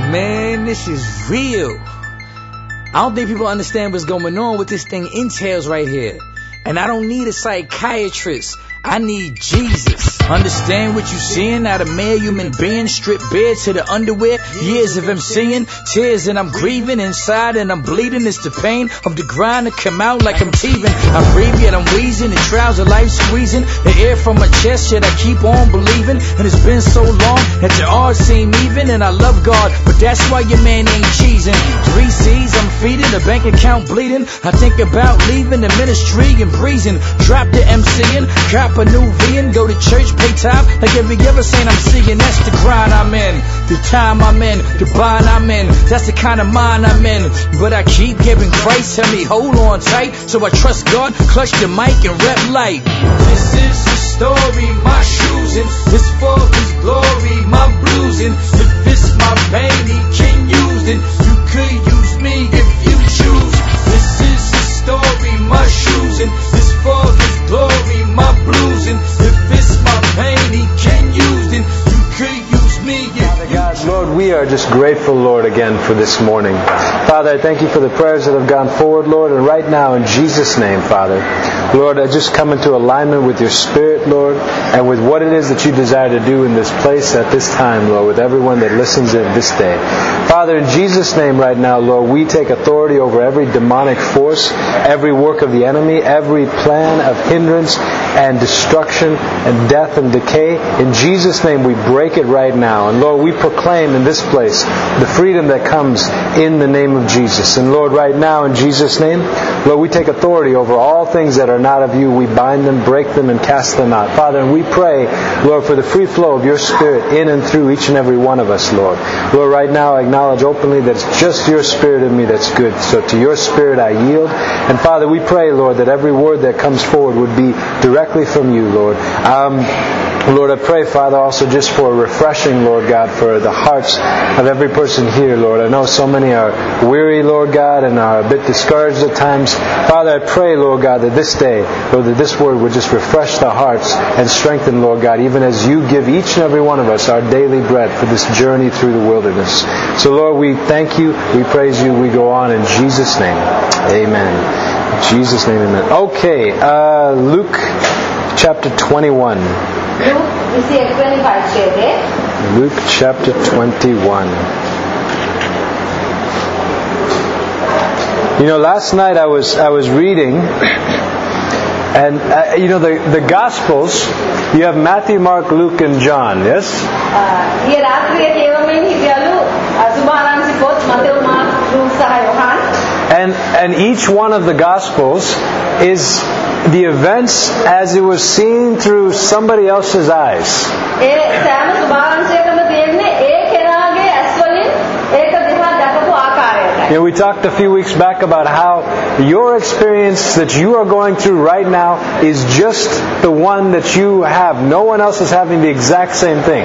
Man, this is real. I don't think people understand what's going on, what this thing entails right here. And I don't need a psychiatrist. I need Jesus. Understand what you seeing? Out of mere human being, stripped bare to the underwear. Years of MCing, tears and I'm grieving inside and I'm bleeding. It's the pain of the grind to come out like I'm teething. I breathe yet I'm wheezing, the trials of life squeezing the air from my chest, yet I keep on believing. And it's been so long that the odds seem even. And I love God, but that's why your man ain't cheesing. 3 C's I'm feeding, the bank account bleeding. I think about leaving the ministry and breezing. Drop the MCing, cop a new V and go to church, pay time like every other saint I'm seeing. That's the grind I'm in, the time I'm in, the bind I'm in. That's the kind of mind I'm in. But I keep giving Christ, tell me hold on tight. So I trust God, clutch the mic and rep light. This is the story, my shoes in. It's for His glory, my bruising. If it's my pain, He can use it. You could use me if you choose. This is the story, my shoes in. It's for His glory, my bruising. If it's my pain, He can use it. You could use me if you choose. Lord, we are just grateful, Lord, again for this morning. Father, I thank You for the prayers that have gone forward, Lord, and right now in Jesus' name, Father, Lord, I just come into alignment with Your Spirit, Lord, and with what it is that You desire to do in this place at this time, Lord, with everyone that listens in this day. Father, in Jesus' name right now, Lord, we take authority over every demonic force, every work of the enemy, every plan of hindrance and destruction and death and decay. In Jesus' name, we break it right now. And Lord, we proclaim in this place the freedom that comes in the name of Jesus. And Lord, right now, in Jesus' name, Lord, we take authority over all things that are not of You. We bind them, break them, and cast them out. Father, and we pray, Lord, for the free flow of Your Spirit in and through each and every one of us, Lord. Lord, right now, I acknowledge openly that it's just Your Spirit in me that's good. So to Your Spirit I yield. And Father, we pray, Lord, that every word that comes forward would be directly from You, Lord. Lord, I pray, Father, also just for a refreshing, Lord God, for the hearts of every person here, Lord. I know so many are weary, Lord God, and are a bit discouraged at times. Father, I pray, Lord God, that this day, Lord, that this word would just refresh the hearts and strengthen, Lord God, even as You give each and every one of us our daily bread for this journey through the wilderness. So, Lord, we thank You, we praise You, we go on in Jesus' name. Amen. In Jesus' name, amen. Okay, Luke chapter 21. Luke chapter 21. You know, last night I was reading, and the Gospels, you have Matthew, Mark, Luke, and John. Yes. And each one of the Gospels is the events as it was seen through somebody else's eyes. You know, we talked a few weeks back about how your experience that you are going through right now is just the one that you have. No one else is having the exact same thing.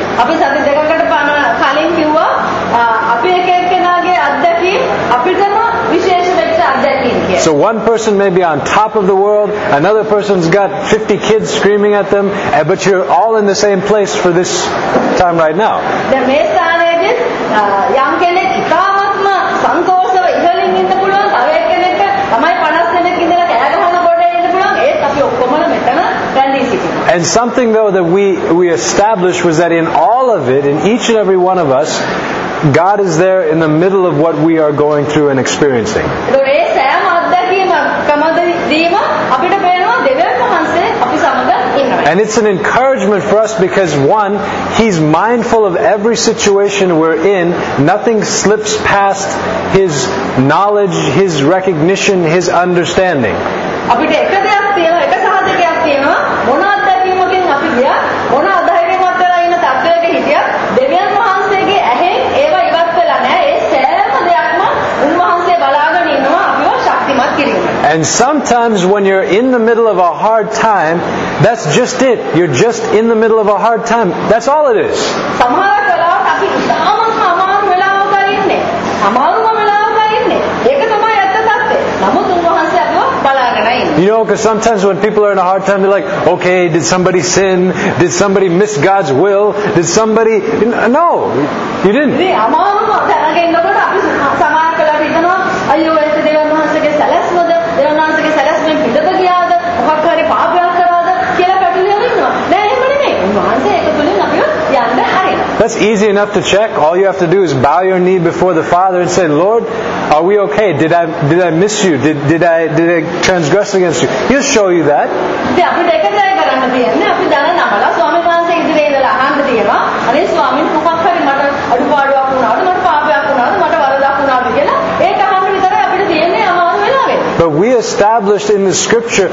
So one person may be on top of the world, another person's got 50 kids screaming at them, but you're all in the same place for this time right now. And something though that we established was that in all of it, in each and every one of us, God is there in the middle of what we are going through and experiencing. And it's an encouragement for us because, one, He's mindful of every situation we're in. Nothing slips past His knowledge, His recognition, His understanding. And sometimes when you're in the middle of a hard time, that's just it. You're just in the middle of a hard time. That's all it is. You know, because sometimes when people are in a hard time, they're like, okay, did somebody sin? Did somebody miss God's will? Did somebody... No, you didn't. මතක ඉන්නකොට අපි සමාන කළාට හිතනවා අයියෝ ඒක දෙවියන් වහන්සේගේ සැලැස්මද දෙවියන් වහන්සේගේ සැලැස්මෙන් පිටත ගියාද මොකක් හරි පාපයක් කරාද කියලා පැටලිලා ඉන්නවා. නෑ එහෙම නෙමෙයි. උන්වහන්සේ ඒක තුලින් අපිව යන්න හරිනවා. That's easy enough to check. All you have to do is bow your knee before the Father and say, Lord, are we okay? Did I miss you? Did I transgress against you? He'll show you that. ඉතින් අපිට එක දේ කරන්න තියෙන්නේ අපි දන නමලා ස්වාමීන් වහන්සේ ඉදිරියේ ඉඳලා අහන්න තියෙනවා. අනේ ස්වාමීන් මොකක් හරි මට අඩුපාඩුවක් වුණාද මට පාපයක් වුණාද මට වරදක් වුණාද කියලා ඒක අහන්න විතරයි අපිට තියෙන්නේ අමාරු වෙලාවෙ. But we established in the Scripture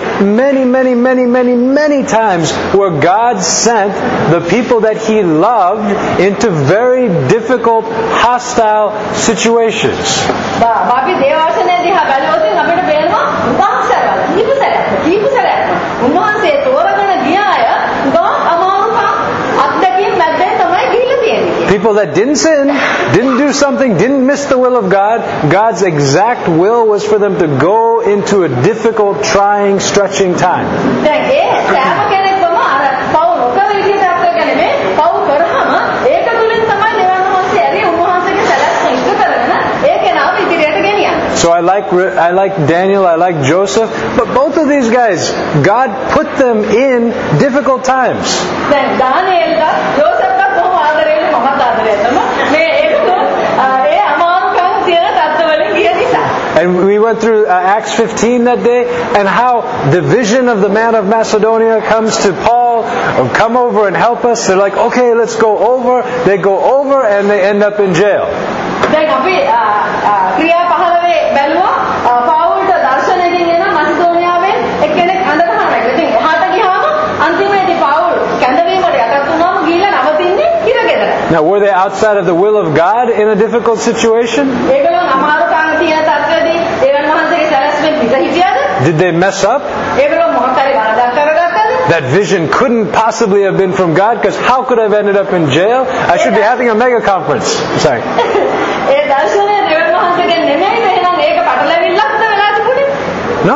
many times where God sent the people that He loved into very difficult, hostile situations. අපි දේවවචනේ දිහා බලුවොත් අපිට පේනවා උන්වහන්සේලා කීපසරයක් උන්වහන්සේ තෝරගෙන ගිය අය අමාරුකම් අත්දැකීම් මැද්දෙන් තමයි ගිහිල්ලා තියෙන්නේ. People that didn't sin, didn't do something, didn't miss the will of God, God's exact will was for them to go into a difficult, trying, stretching time. දැන් ඒ සෑම කෙනෙක්ම අර පව් නොකර විදිහට අපගෙන මේ පව් කරාම ඒක තුලින් තමයි දෙවියන් වහන්සේ ඇරි උන්වහන්සේගේ සැලැස්ම ඉෂ්ට කරගෙන ඒක නාම ඉදිරියට ගෙනියන්නේ. So I like Daniel, I like Joseph, but both of these guys, God put them in difficult times. දැන් දානියෙල්ට යෝසෙෆ්ට කොහොම ආදරේද මමත් ආදරේ තමයි මේ ඒක ඒ අමාරුකම් තියෙන තත්ත්වවලින් ගිය නිසා. And we went through Acts 15 that day, and how the vision of the man of Macedonia comes to Paul, come over and help us. They're like, okay, let's go over. They go over and they end up in jail. දැන් අපි ක්‍රියා 15 බැලුවා පවුල්ට දර්ශනයකින් එන මැසිඩෝනියාවෙන් එක්කෙනෙක් අඳ ගහනවා. ඉතින් එහාට ගියාම අන්තිමේදී පවුල් කැඳවීමට යටත් වුණාම ගිහිල්ලා නවතින්නේ හිරගෙදර. Now, were they outside of the will of God in a difficult situation? ඒගොල්ලෝ අමාරුකම් තියෙන තත්ත්වෙදී දෙවියන් වහන්සේගේ සැලැස්මෙන් පිට හිටියද? Did they mess up? ඒගොල්ලෝ මොකක් හරි වරදක් කරගත්තද? That vision couldn't possibly have been from God, because how could I have ended up in jail? I should be having a mega conference. Sorry. ඒ දර්ශනය දෙවියන් වහන්සේගෙන් නෙමෙයි එහෙනම් ඒක පටලැවිල්ලක්ද වෙලා තිබුණේ? No.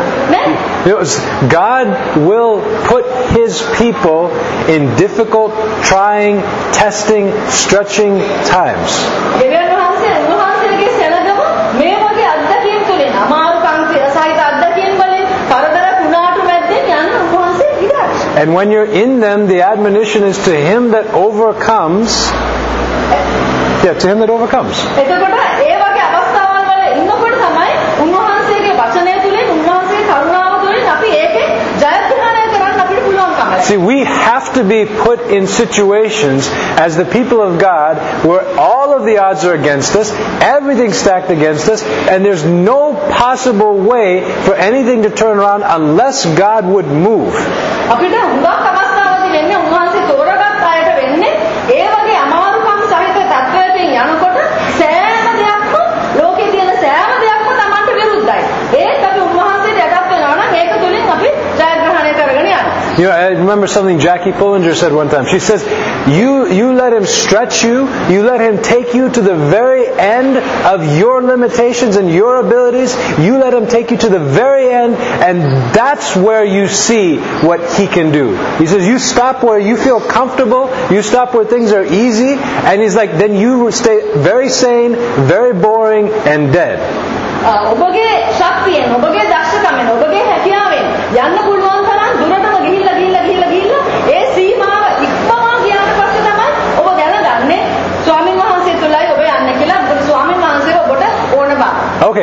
God will put His people in difficult, trying, testing, stretching times. දෙවියන් වහන්සේ උන්වහන්සේගේ සෙනගම මේ වගේ අත්දැකීම් තුලින් අමාරුකම් සහිත අත්දැකීම් වලින් කරදර කුණාටු මැද්දෙන් යන්න උන්වහන්සේ ඉඩාරි. And when you're in them, the admonition is to him that overcomes. Yeah, to him that overcomes. එතකොට ඒ වගේ අවස්ථාවල් වල ඉන්නකොට තමයි උන්වහන්සේගේ වචනය තුලින් උන්වහන්සේගේ කරුණාව තුලින් අපි ඒකේ ජයග්‍රහණය කරන්න අපිට පුළුවන්කම ලැබෙනවා. See, we have to be put in situations as the people of God where all of the odds are against us, everything's stacked against us, and there's no possible way for anything to turn around unless God would move. අපිට හුඟක් අවස්ථාවලදී වෙන්නේ උන්වහන්සේ තෝරගත් අයට වෙන්නේ ඒ වගේ අමාරුකම් සහිත තත්ත්වයකින් යනකොට සෑම දෙයක්ම ලෝකේ තියෙන සෑම දෙයක්ම Tamanට විරුද්ධයි. ඒත් අපි උන්වහන්සේට යටත් වෙනවා නම් ඒක තුලින් අපි ජයග්‍රහණය කරගෙන යනවා. You know, I remember something Jackie Pullinger said one time. She says, you let him stretch you, you let him take you to the very end of your limitations and your abilities, you let him take you to the very end, and that's where you see what he can do. He says, you stop where you feel comfortable, you stop where things are easy, and he's like, then you stay very sane, very boring, and dead. ඔබගේ ශක්තියෙන් ඔබගේ දක්ෂකමෙන් ඔබගේ හැකියාවෙන් යන්න පුළුවන් තරම් දුරටම ගිහිල්ලා ඒ සීමාව ඉක්මවා ගියාට පස්සේ තමයි ඔබ දැනගන්නේ ස්වාමීන් වහන්සේ තුලයි ඔබ යන්නේ කියලා. මොකද ස්වාමීන් වහන්සේ ඔබට ඕන බා. Okay.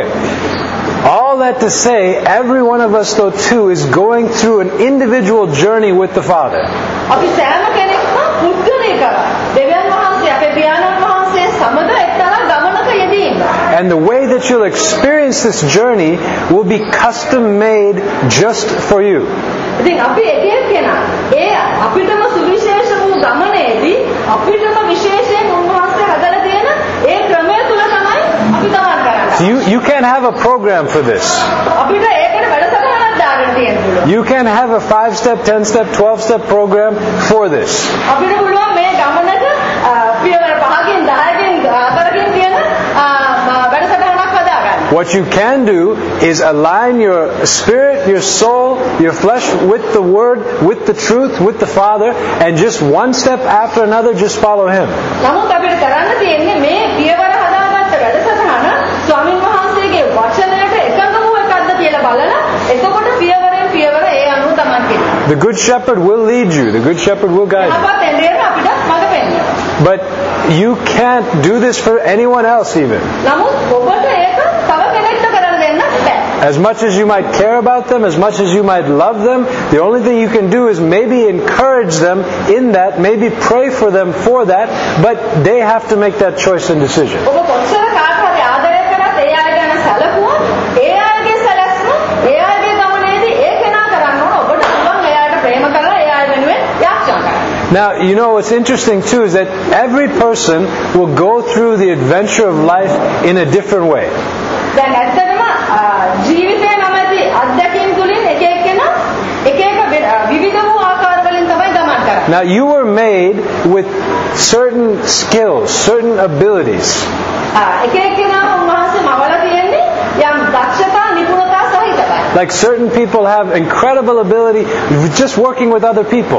All that to say, every one of us though too is going through an individual journey with the Father. අපි සෑම කෙනෙක්ම පුද්ගලිකව දෙවියන් වහන්සේ අපේ පියාණන් වහන්සේ සමග එක්තරා ගමනක යෙදී ඉන්නවා. And the way that you'll experience this journey will be custom made just for you. ඉතින් අපි එක එක්කෙනා ඒ අපිටම සුවිශේෂ වූ ගමනේදී අපිටම විශේෂයෙන් උන්වහන්සේ හදලා තියෙන ඒ ක්‍රමය තුල තමයි අපි ගමන් කරන්නේ. You can't have a program for this. අපිට ඒකට වැඩසටහනක් දාන්න තියෙන්න පුළුවන්. You can have a 5-step, 10-step, 12-step program for this. අපිට පුළුවන් මේ ගමනට පියවර 5කින් 10කින් 4කින් තියෙන වැඩසටහනක් හදාගන්න. What you can do is align your spirit, your soul, your flesh with the Word, with the truth, with the Father, and just one step after another, just follow Him. නමුත් අපිට කරන්න තියෙන්නේ මේ පියවර හදාගන්න The good shepherd will lead you. The good shepherd will guide you. යහපත් එළදෙන අපිට මඟ පෙන්වනවා. But you can't do this for anyone else even. නමුත් ඔබට ඒක තව කෙනෙක්ට කරන්න දෙන්න බෑ. As much as you might care about them, as much as you might love them, the only thing you can do is maybe encourage them in that, maybe pray for them for that, but they have to make that choice and decision. ඔබ කොච්චර කාට හරි ආදරය කරත් ඒ අය ගැන සැලකුවොත් ඒ අයගේ සැලැස්ම ඒ අයගේ ගමනේදී ඒ කෙනා කරන්න ඕන ඔබට පුළුවන් ඒ අයට ප්‍රේම කරලා ඒ අය වෙනුවෙන් යාච්ඡා කරන්න. Now, you know what's interesting too is that every person will go through the adventure of life in a different way. දැන් ඇත්තටම ජීවිතය නැමැති අත්දැකීම් තුලින් එක එක්කෙනා එක එක විවිධ වූ ආකාර වලින් තමයි ගමන් කරන්නේ. Now, you were made with certain skills, certain abilities. එක එක්කෙනා උන්වහන්සේ මවලා තියෙන්නේ යම් දක්ෂතා නිපුණතා සහිතයි. Like certain people have incredible ability just working with other people.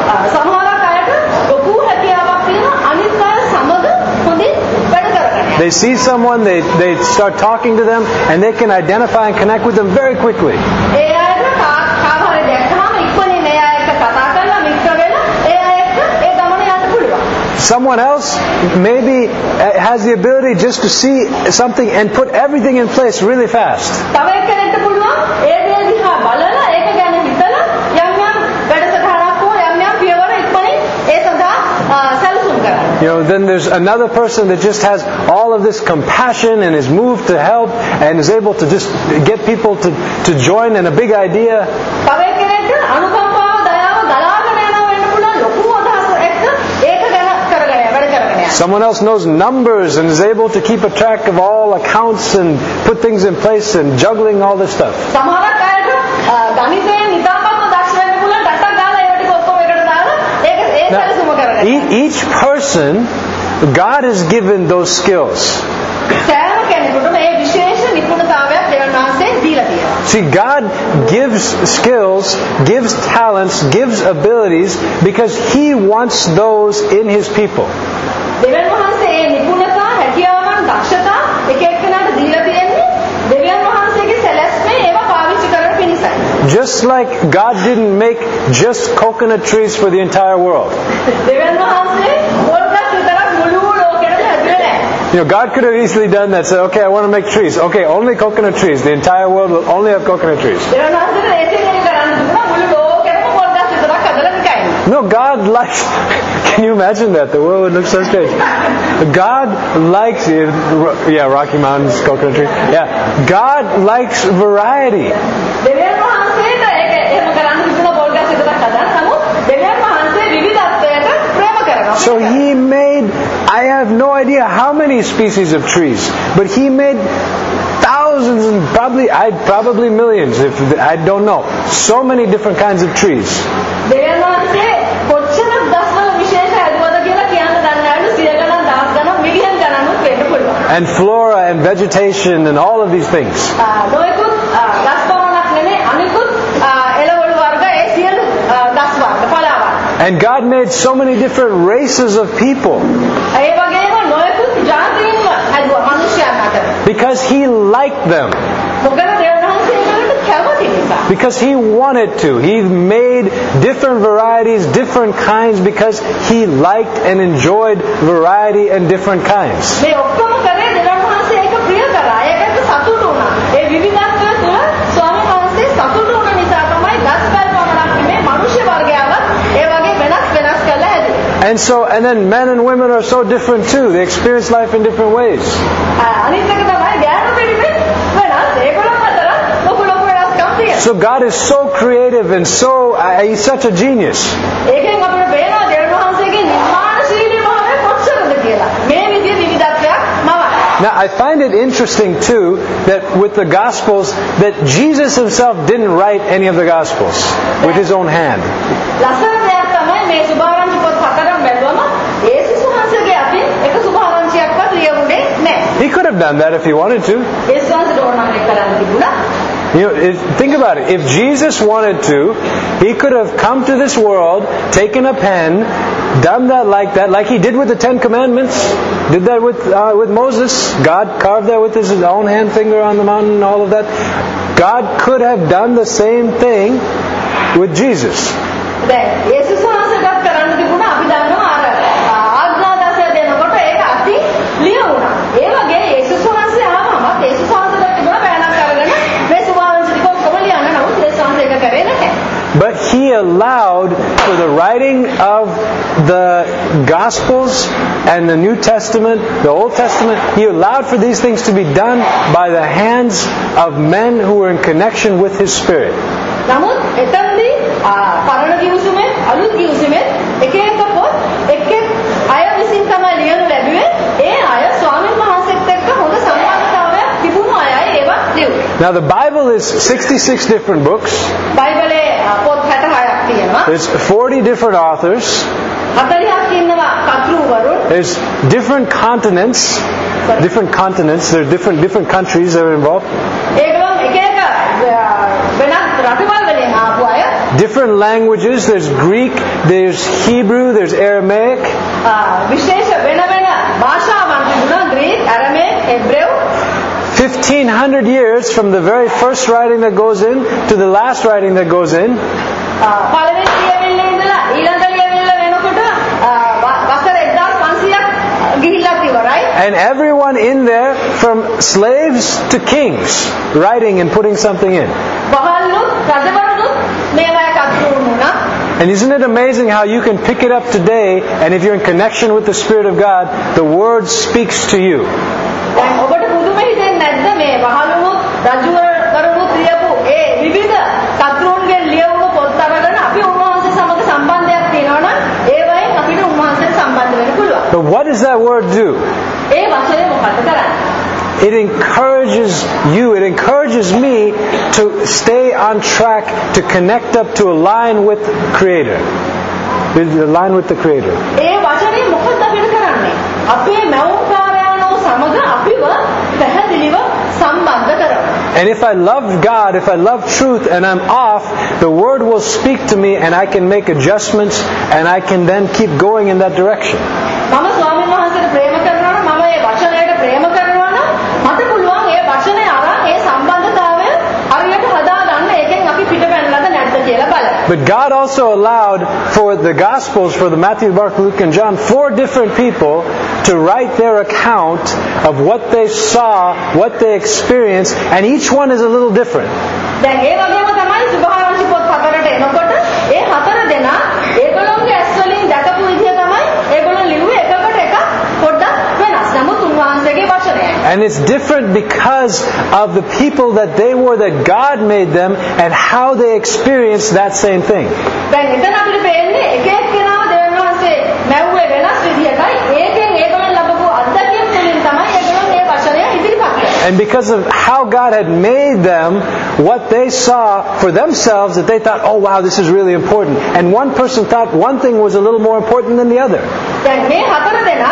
සමහරක් අයට ලොකු හැකියාවක් තියෙනවා අනිත් අය සමග හොඳින් වැඩ කරගන්න. They see someone, they start talking to them, and they can identify and connect with them very quickly. ඒ අයට කාමරේ දැක්කම ඉක්මනින් ඒ අයට කතා කරලා මිත්‍ර වෙලා ඒ අයට ඒ ගමන යන්න පුළුවන්. Someone else maybe has the ability just to see something and put everything in place really fast. තව එක්කෙනෙක්ට පුළුවන් ඒ දේ දිහා බලලා ඒක ගැන හිතලා යම් යම් වැඩසටහනක් හෝ යම් යම් පියවර ඉක්මනින් ඒ සඳහා සැලසුම් කරන්න. Then there's another person that just has all of this compassion and is moved to help and is able to just get people to join in a big idea. තව එක්කෙනෙක්ට අනුකම්පාව දයාව ගලාගෙන යනවා වෙන්න පුළුවන් ලොකු අදහසක් එක්ක ඒක ගැන කරගෙන වැඩ කරගෙන යන්න. Someone else knows numbers and is able to keep a track of all accounts and put things in place and juggling all this stuff. සමහරක් අයට ගණිතයෙන් නිතාමත්ම දක්ෂ වෙන්න පුළුවන් ටටක් ගාලා ඒව ටික ඔක්කොම එකට දාලා ඒක ඒ සැලසුම කරගෙන. Each person, God has given those skills. සෑම කෙනෙකුටම මේ විශේෂ නිපුණතාවයක් දෙවියන් වහන්සේ දීලා තියෙනවා. See, God gives skills, gives talents, gives abilities because He wants those in His people. දෙවියන් වහන්සේ මේ නිපුණතා හැකියාවන් දක්ෂතා එක එක්කෙනාට දීලා තියෙන්නේ දෙවියන් වහන්සේගේ සැලැස්මේ ඒවා පාවිච්චි කරන්න පිණිසයි. Just like God didn't make just coconut trees for the entire world. දෙවියන් වහන්සේ පොල්ගස් විතරක් මුළු ලෝකෙටම හැදුවේ නැහැ. God could have easily done that. Said, okay, I want to make trees. Okay, only coconut trees. The entire world will only have coconut trees. දෙවියන් වහන්සේට ඒකෙන් කරන්න දුන්නා මුළු ලෝකෙටම පොල්ගස් විතරක් හදලා නිකන්. No, God likes... Can you imagine that? The world would look so strange. God likes... Rocky Mountains, coconut tree. Yeah. God likes variety. දෙවියන් වහන්සේට ඒක එහෙම කරන්න දුන්නා පොල්ගස් විතරක් හදන්න. නමුත් දෙවියන් වහන්සේ විවිධත්වයට ප්‍රේම කරනවා. So He made... I have no idea how many species of trees, but He made thousands and probably millions, if I don't know. So many different kinds of trees. දෙවියන් වහන්සේ කොච්චර දස්වල විශේෂ හැදුවද කියලා කියන්න දන්නේ නැහැ. 100 ගණන් 10 ගණන් මිලියන් ගණනුත් වෙන්න පුළුවන්. And flora and vegetation and all of these things. නොයෙකුත් ගස් පමණක් නෙමෙයි අනිකුත් එළවලු වර්ග ඒ සියලු ගස් වර්ග පලා වර්ග. And God made so many different races of people. ඒ වගේම නොයෙකුත් ජාතීන්ව හැදුවා මිනිස්යන් අතර. Because He liked them. මොකද දෙවියන් වහන්සේ ඒකට කැමති නිසා. Because He wanted to. He made different varieties, different kinds, because He liked and enjoyed variety and different kinds. මේ ඔක්කොම කරේ දෙවියන් වහන්සේ ඒක ප්‍රිය කරා. ඒකට සතුටු වුණා. ඒ විවිධත්වය තුළ ස්වාමීන් වහන්සේ සතුටු වුණ නිසා තමයි ගස් පැල් පමණක් නෙමෙයි මනුෂ්‍ය වර්ගයාවත් ඒ වගේ වෙනස් කරලා හැදුවේ. And then men and women are so different too. They experience life in different ways. අනිත් එක තමයි ගෑනු පිළිමේ වෙනස්. ඒගොල්ලෝ අතර ලොකු වෙනස්කම් තියෙනවා. So God is so creative and He's such a genius. ඒකෙන් අපිට පේනවා දෙවියන් වහන්සේගේ නිර්මාණශීලී භාවය කොච්චරද කියලා. මේ විදිහේ විවිධත්වයක් මවන. Now I find it interesting too that with the Gospels that Jesus Himself didn't write any of the Gospels with His own hand. ලස්සන දෙයක් තමයි මේ සුභාරංචි පොත් හතරම බැලුවම යේසුස් වහන්සේගේ අතින් එක සුභාරංචියක්වත් ලියුනේ නැහැ. He could have done that if He wanted to. යේසුස් වහන්සේට ඕන නම් ඒක කරන්න තිබුණා. Think about it. If Jesus wanted to, He could have come to this world, taken a pen, done that, like He did with the Ten Commandments. Did that with Moses. God carved that with His own hand finger on the mountain and all of that. God could have done the same thing with Jesus. දැන් යේසුස් වහන්සේට කරන්න තිබුණා අපි දන්නවා අර ආඥා දසය දෙනකොට ඒක අති ලියුණා. ඒ වගේ යේසුස් වහන්සේ ආවම යේසුස් වහන්සේට තිබුණා බෑනක් අරගෙන මේ සුභාරංචි ටික ඔක්කොම ලියන්න. නමුත් යේසුස් වහන්සේ ඒක කරේ නැහැ. But he allowed for the writing of the Gospels and the New Testament, the Old Testament, he allowed for these things to be done by the hands of men who were in connection with his Spirit. නමුත් එතනදී පරණ කිවිසුමේ අලුත් කිවිසුමේ එක එක පොත් එක් එක් අය විසින් තමයි ලියනු ලැබුවේ. ඒ අය ස්වාමීන් වහන්සේත් එක්ක හොඳ සම්බන්ධතාවයක් තිබුණු අයයි ඒවා ලියුවේ. Now the Bible is 66 different books. බයිබලේ පොත් 66ක් තියෙනවා. There's 40 different authors. 40ක් ඉන්නවා කතුරුවරුන්. There's different continents. There are different countries that are involved. ඒගොල්ලෝ එක එක වෙනත් රටවල් වලින් ආපු අය. Different languages. There's Greek, there's Hebrew, there's Aramaic. විශේෂ වෙන වෙන භාෂාවන් තිබුණා. ග්‍රීක, අරමේය, Hebrew. 1,500 years from the very first writing that goes in to the last writing that goes in. පළවෙනි ලියවිල්ල ඉඳලා ඊළඟ ලියවිල්ල වෙනකොට වසර 1500ක් ගිහිල්ලා ඉවරයි. And everyone in there, from slaves to kings, writing and putting something in. බහල්ලුත් රජවරුත් මේවා කතුරු වුණා. And isn't it amazing how you can pick it up today, and if you're in connection with the Spirit of God, the Word speaks to you. දැන් ඔබට පුදුම හිතෙන්නේ නැද්ද මේ බහල්ලුත් රජවරුත් ලියපු ඒ විවිධ කතුරුන්ගේ ලියවුණු පොත් අරගෙන අපි උන්වහන්සේ සමග සම්බන්ධයක් තියෙනවා නම් ඒ වයින් අපිට උන්වහන්සේට සම්බන්ධ වෙන්න පුළුවන්. But what does that Word do? ඒ වචනේ මොකක්ද කරන්නේ? It encourages you, it encourages me to stay on track, to connect up, to align with the Creator. Align with the Creator. ඒ වචනේ මොකක්ද අපිට කරන්නේ? අපේ මෞකාරයන්ව සමග අපිව පැහැදිලිව සම්බන්ධ කරනවා. And if I love God, if I love truth and I'm off, the Word will speak to me and I can make adjustments and I can then keep going in that direction. මම ස්වාමීන් වහන්සේට ප්‍රේම කරනවා නම් මම ඒ වචනයට ප්‍රේම කරනවා නම් මට පුළුවන් ඒ වචනේ අරන් ඒ සම්බන්ධතාවය හරියට හදාගන්න ඒකෙන් අපි පිටපැනලාද නැද්ද කියලා බලන්න. But God also allowed for the Gospels, for the Matthew, Mark, Luke and John, 4 different people to write their account of what they saw, what they experienced, and each one is a little different. දැන් ඒ වගේම තමයි සුභාරංචි පොත් 4ට එනකොට ඒ 4 දෙනා ඒගොල්ලෝගේ ඇස් වලින් දැකපු විදිය තමයි ඒගොල්ලෝ ලිව්වේ එකකට එක පොඩ්ඩක් වෙනස්. නමුත් උන්වහන්සේගේ වචනයයි. And it's different because of the people that they were, that God made them, and how they experienced that same thing. දැන් එතන අපිට පේන්නේ එක එක්කෙනාව දෙවියන් වහන්සේ මැව්වේ වෙනස් විදියටයි. ඒකෙන් ඒගොල්ලෝ ලැබපු අත්දැකීම් තුලින් තමයි ඒගොල්ලෝ මේ වචනය ඉදිරිපත් කළේ. And because of how God had made them, what they saw for themselves, that they thought, oh wow, this is really important. And one person thought one thing was a little more important than the other. දැන් මේ 4 දෙනා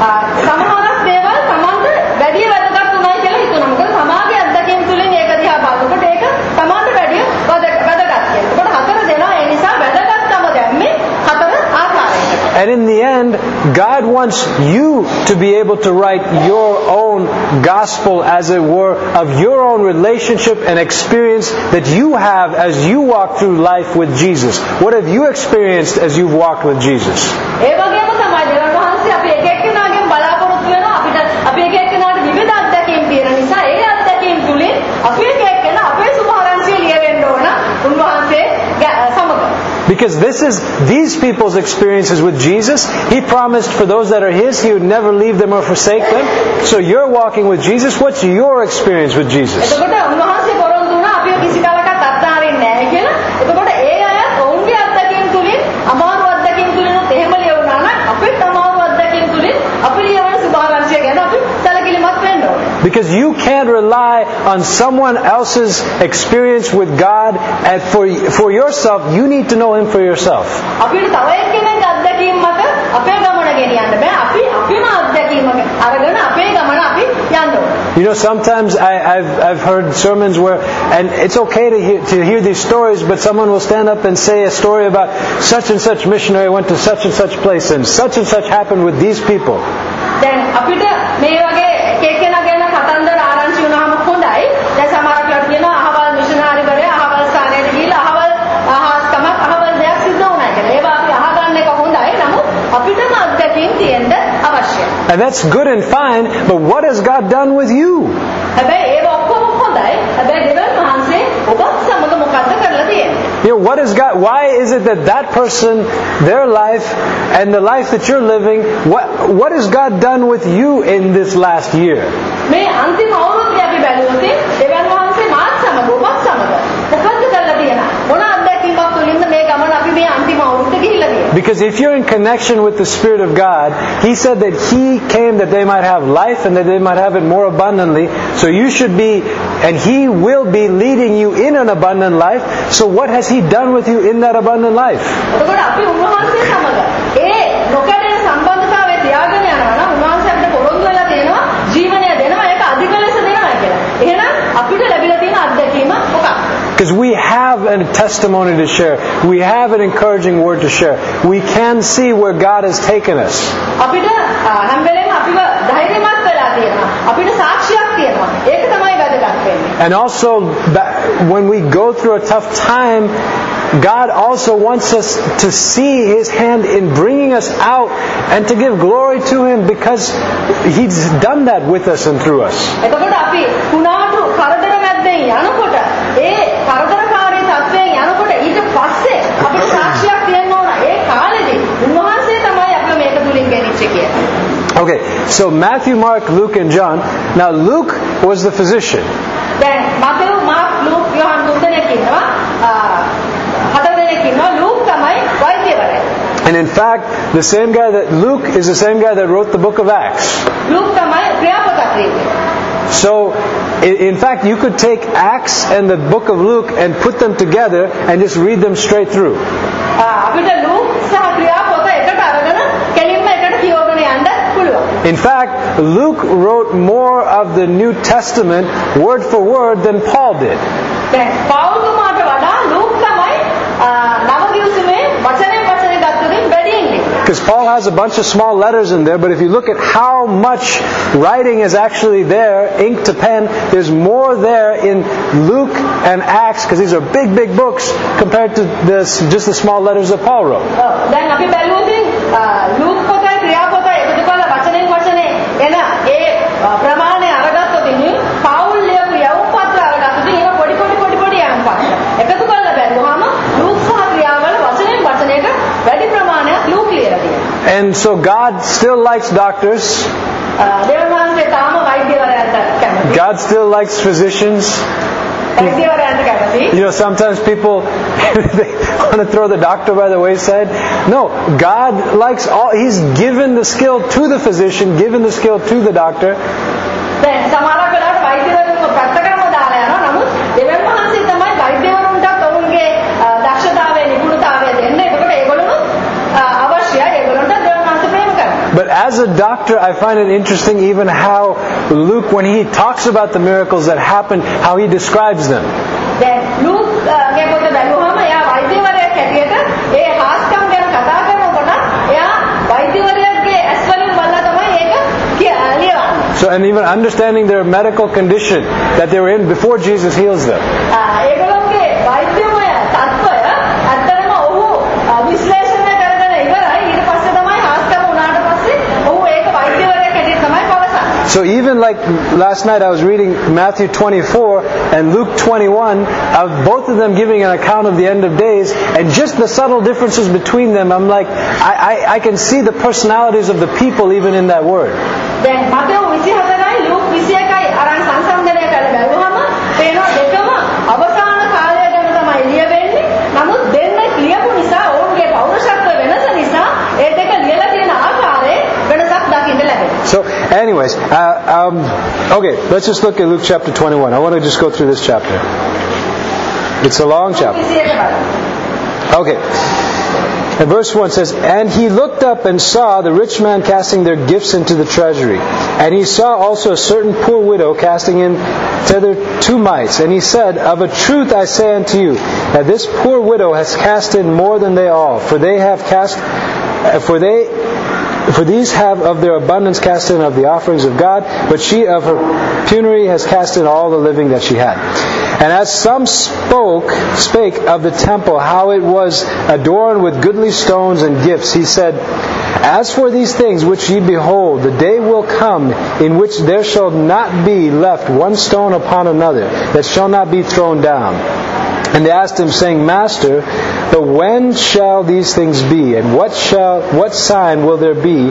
සමහරක් දේවල් තමන්ට වැඩි වැදගත් උනායි කියලා හිතුණා. මොකද සමාජයේ අත්දැකීම් තුලින් ඒක දිහා බලනකොට ඒක තමන්ට වැඩි වැදගත් කියලා. ඒකට 4 දෙනා ඒ නිසා වැදගත්කම දැම්මේ 4 ආකාරයකට. And in the end, God wants you to be able to write your own gospel, as it were, of your own relationship and experience that you have as you walk through life with Jesus. What have you experienced as you've walked with Jesus? ඒ වගේම තමයි දෙවියන් වහන්සේ අපි එක එක්කෙනාගෙන් බලාපොරොත්තු වෙනවා අපිට අපි එක එක්කෙනාට විවිධ අත්දැකීම් තියෙන නිසා ඒ අත්දැකීම් තුලින් අපි එක එක්කෙනා අපේ සුභාරංචිය ලියවෙන්න ඕන උන්වහන්සේ සමග. Because this is these people's experiences with Jesus. He promised for those that are His, He would never leave them or forsake them. So you're walking with Jesus. What's your experience with Jesus? එතකොට උන්වහන්සේ පොරොන්දු වුණා අපි කිසි කාලයකට අත්හරින්නේ නැහැ කියලා. එතකොට ඒ අය ඔවුන්ගේ අත්දැකීම් තුලින් අමාරු අත්දැකීම් තුලින් එහෙම ලියවුණා නම් අපිට අමාරු අත්දැකීම් තුලින් අපි ලියවන සුභාරංචිය ගැන අපි සැලකිලිමත් වෙන්න ඕනේ. Because you can't rely on someone else's experience with God, and for yourself, you need to know Him for yourself. අපිට තව එක්කෙනෙක්ගේ අත්දැකීම් මත අපේ ගමන ගෙනියන්න බෑ. අපිම අත්දැකීම අරගෙන අපේ ගමන අපි යන්න ඕනේ. You know, sometimes I've heard sermons where, and it's okay to hear these stories, but someone will stand up and say a story about such and such missionary went to such and such place, and such happened with these people. දැන් අපිට මේ වගේ එක එක්කෙනා ගැන කතන්දර ආරංචි වුණාම හොඳයි. දැන් සමහරක් වෙලාවට කියනවා අහවල් මිෂනරි වරයා අහවල් ස්ථානයට ගිහිල්ලා අහවල් And that's good and fine, but what has God done with you? හැබැයි ඒක ඔක්කොම හොඳයි. හැබැයි දෙවියන් වහන්සේ ඔබත් සමග මොකද්ද කරලා තියෙන්නේ? What is God? Why is it that person, their life, and the life that you're living, what has God done with you in this last year? මේ අන්තිම අවුරුද්දේ අපි බැලුවොත් දෙවියන් වහන්සේ මාත් සමග ඔබත් සමග මොකද්ද කරලා තියෙනවා? මොන අත්දැකීමක් තුලින්ද මේ ගමන අපි මේ අන්තිම අවුරුද්ද ගිහිල්ලා තියෙන්නේ? Because if you're in connection with the Spirit of God, He said that He came that they might have life and that they might have it more abundantly. So you should be, and He will be leading you in an abundant life. So what has He done with you in that abundant life? එතකොට අපි උන්වහන්සේ සමග ඒ නොකඩෙන සම්බන්ධතාවය තියාගෙන යනවා නම් උන්වහන්සේ අපිට පොරොන්දු වෙලා තියෙනවා ජීවනය දෙනවා ඒක අධික ලෙස දෙනවා කියලා. එහෙනම් අපිට ලැබිලා තියෙන අත්දැකීම මොකක්ද? Because we have a testimony to share. We have an encouraging word to share. We can see where God has taken us. අපිට හැම වෙලේම අපිව ධෛර්යමත් වෙලා තියෙනවා. අපිට සාක්ෂියක් තියෙනවා. ඒක තමයි වැදගත් වෙන්නේ. And also, when we go through a tough time, God also wants us to see His hand in bringing us out and to give glory to Him because He's done that with us and through us. එතකොට අපි කුණාටු කරදර මැද්දෙන් යනකොට ඒ කරදරකාරී තත්ත්වයෙන් යනකොට ඊට පස්සේ අපිට සාක්ෂියක් තියෙන්න ඕන. ඒ කාලෙදී උන්වහන්සේ තමයි අපිව මේක තුලින් ගෙනිච්චේ කියලා. Okay, so Matthew, Mark, Luke, and John. Now Luke was the physician. දැන් මතෙව් මාර්ක් ලූක් යොහන් තුන්දෙනෙක් ඉන්නවා. හතරදෙනෙක් ඉන්නවා. ලූක් තමයි වෛද්‍යවරයා. And in fact, the same guy that Luke is the same guy that wrote the book of Acts. Luke තමයි ක්‍රියාපොතක් ලියන්නේ. So, in fact, you could take Acts and the book of Luke and put them together and just read them straight through. අපිට Luke සහ ක්‍රියාපොත එකට අරගෙන කෙලින්ම එකට කියවගෙන යන්න පුළුවන්. In fact, Luke wrote more of the New Testament word for word than Paul did. දැන් පවුල්තුමාට වඩා ලූක් තමයි නව දියුසුමේ වචනෙන් වචනේ ගත්තොතින් වැඩි ඉන්නේ. Because Paul has a bunch of small letters in there, but if you look at how much writing is actually there, ink to pen, there's more there in Luke and Acts, because these are big, big books, compared to just the small letters that Paul wrote. දැන් අපි බැලුවොතින් Luke පොතයි ක්‍රියාපොතයි එකතු කරලා වචනෙන් වචනේ එන ඒ ප්‍රමාණය අරගත්තොතින් පවුල් ලියපු යවුම් පත්‍ර අරගත්තොතින් ඒක පොඩි යවුම් පත්‍ර. එකතු කරලා බැලුවාම ලූක් සහ ක්‍රියාවල වචනෙන් වචනයට වැඩි ප්‍රමාණයක් ලූක් ලියලා තියෙනවා. And so God still likes doctors. දෙවියන් වහන්සේ තාම වෛද්‍යවරයාට කැමතියි. God still likes physicians. වෛද්‍යවරයාට කැමතියි. You know, sometimes people they want to throw the doctor by the wayside. No, God likes all. He's given the skill to the physician, given the skill to the doctor. දැන් සමහරක් වෙලාවට වෛද්‍යවරුන්ව පැත්තකටම දාලා යනවා. නමුත් දෙවියන් වහන්සේ තමයි වෛද්‍යවරුන්ට ඔවුන්ගේ දක්ෂතාවය නිපුණතාවය දෙන්නේ. ඒකට ඒගොල්ලෝ අවශ්‍යයි. ඒගොල්ලන්ට දෙවියන් වහන්සේ ප්‍රේම කරනවා. But as a doctor, I find it interesting even how Luke, when he talks about the miracles that happened, how he describes them. දැන් ලූක්ගේ පොත බැලුවම එයා වෛද්‍යවරයෙක් හැටියට ඒ හාස්කම් ගැන කතා කරනකොට එයා වෛද්‍යවරයෙක්ගේ ඇස් වලින් බලලා තමයි ඒක ලියවන්නේ. So, and even understanding their medical condition that they were in before Jesus heals them. ඒගොල්ලෝගේ වෛද්‍යමය තත්ත්වය ඇත්තටම ඔහු විශ්ලේෂණය කරගෙන ඉවරයි. ඊට පස්සේ තමයි හාස්කම් වුණාට පස්සේ ඔහු ඒක වෛද්‍යවරයෙක් හැටියට තමයි පවසන්නේ. So even like last night I was reading Matthew 24 and Luke 21 of both of them giving an account of the end of days, and just the subtle differences between them, I'm like, I can see the personalities of the people even in that word. දැන් Matthew 24යි Luke 21යි අරන් සංසන්දනය කරලා බැලුවම පේනවා දෙකම අවසාන කාලය ගැන තමයි ලියවෙන්නේ. නමුත් දෙන්නේ ලියපු නිසා ඔවුන්ගේ පෞරුෂත්ව වෙනස නිසා ඒ දෙක ලියලා තියෙන ආකාරයේ වෙනසක් දකින්න ලැබෙනවා. So anyways, okay, let's just look at Luke chapter 21. I want to just go through this chapter. It's a long chapter. Okay. And verse 1 says, And he looked up and saw the rich man casting their gifts into the treasury. And he saw also a certain poor widow casting in thither 2 mites. And he said, Of a truth I say unto you, that this poor widow has cast in more than they all. For these have of their abundance cast in of the offerings of God, but she of her penury has cast in all the living that she had. And as some spake of the temple, how it was adorned with goodly stones and gifts, he said, As for these things which ye behold, the day will come in which there shall not be left one stone upon another, that shall not be thrown down. And they asked him, saying, Master, but when shall these things be? And what sign will there be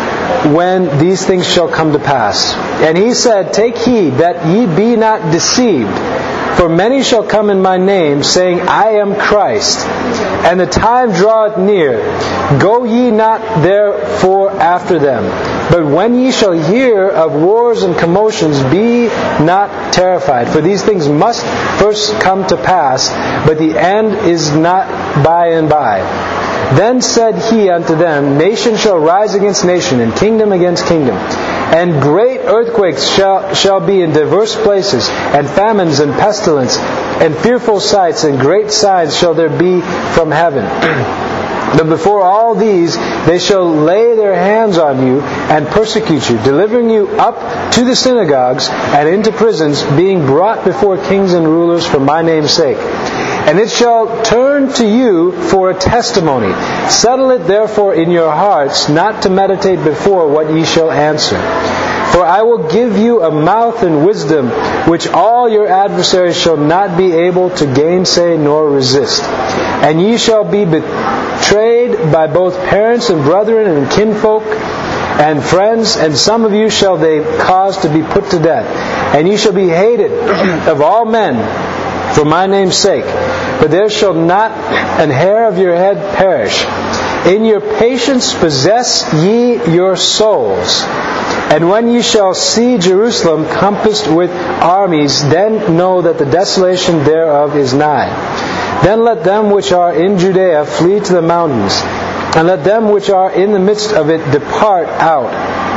when these things shall come to pass? And he said, Take heed that ye be not deceived. For many shall come in my name, saying, I am Christ. And the time draweth near. Go ye not therefore after them. But when ye shall hear of wars and commotions, be not terrified. For these things must first come to pass, but the end is not by and by. Then said he unto them, Nation shall rise against nation, and kingdom against kingdom. And great earthquakes shall be in diverse places, and famines and pestilence, and fearful sights, and great signs shall there be from heaven. But before all these, they shall lay their hands on you, and persecute you, delivering you up to the synagogues, and into prisons, being brought before kings and rulers for my name's sake. And it shall turn to you for a testimony. Settle it therefore in your hearts, not to meditate before what ye shall answer. For I will give you a mouth and wisdom, which all your adversaries shall not be able to gainsay nor resist. And ye shall be betrayed by both parents and brethren and kinfolk and friends, and some of you shall they cause to be put to death. And ye shall be hated of all men for my name's sake. But there shall not an hair of your head perish. In your patience possess ye your souls. And when ye shall see Jerusalem compassed with armies, then know that the desolation thereof is nigh. Then let them which are in Judea flee to the mountains, and let them which are in the midst of it depart out.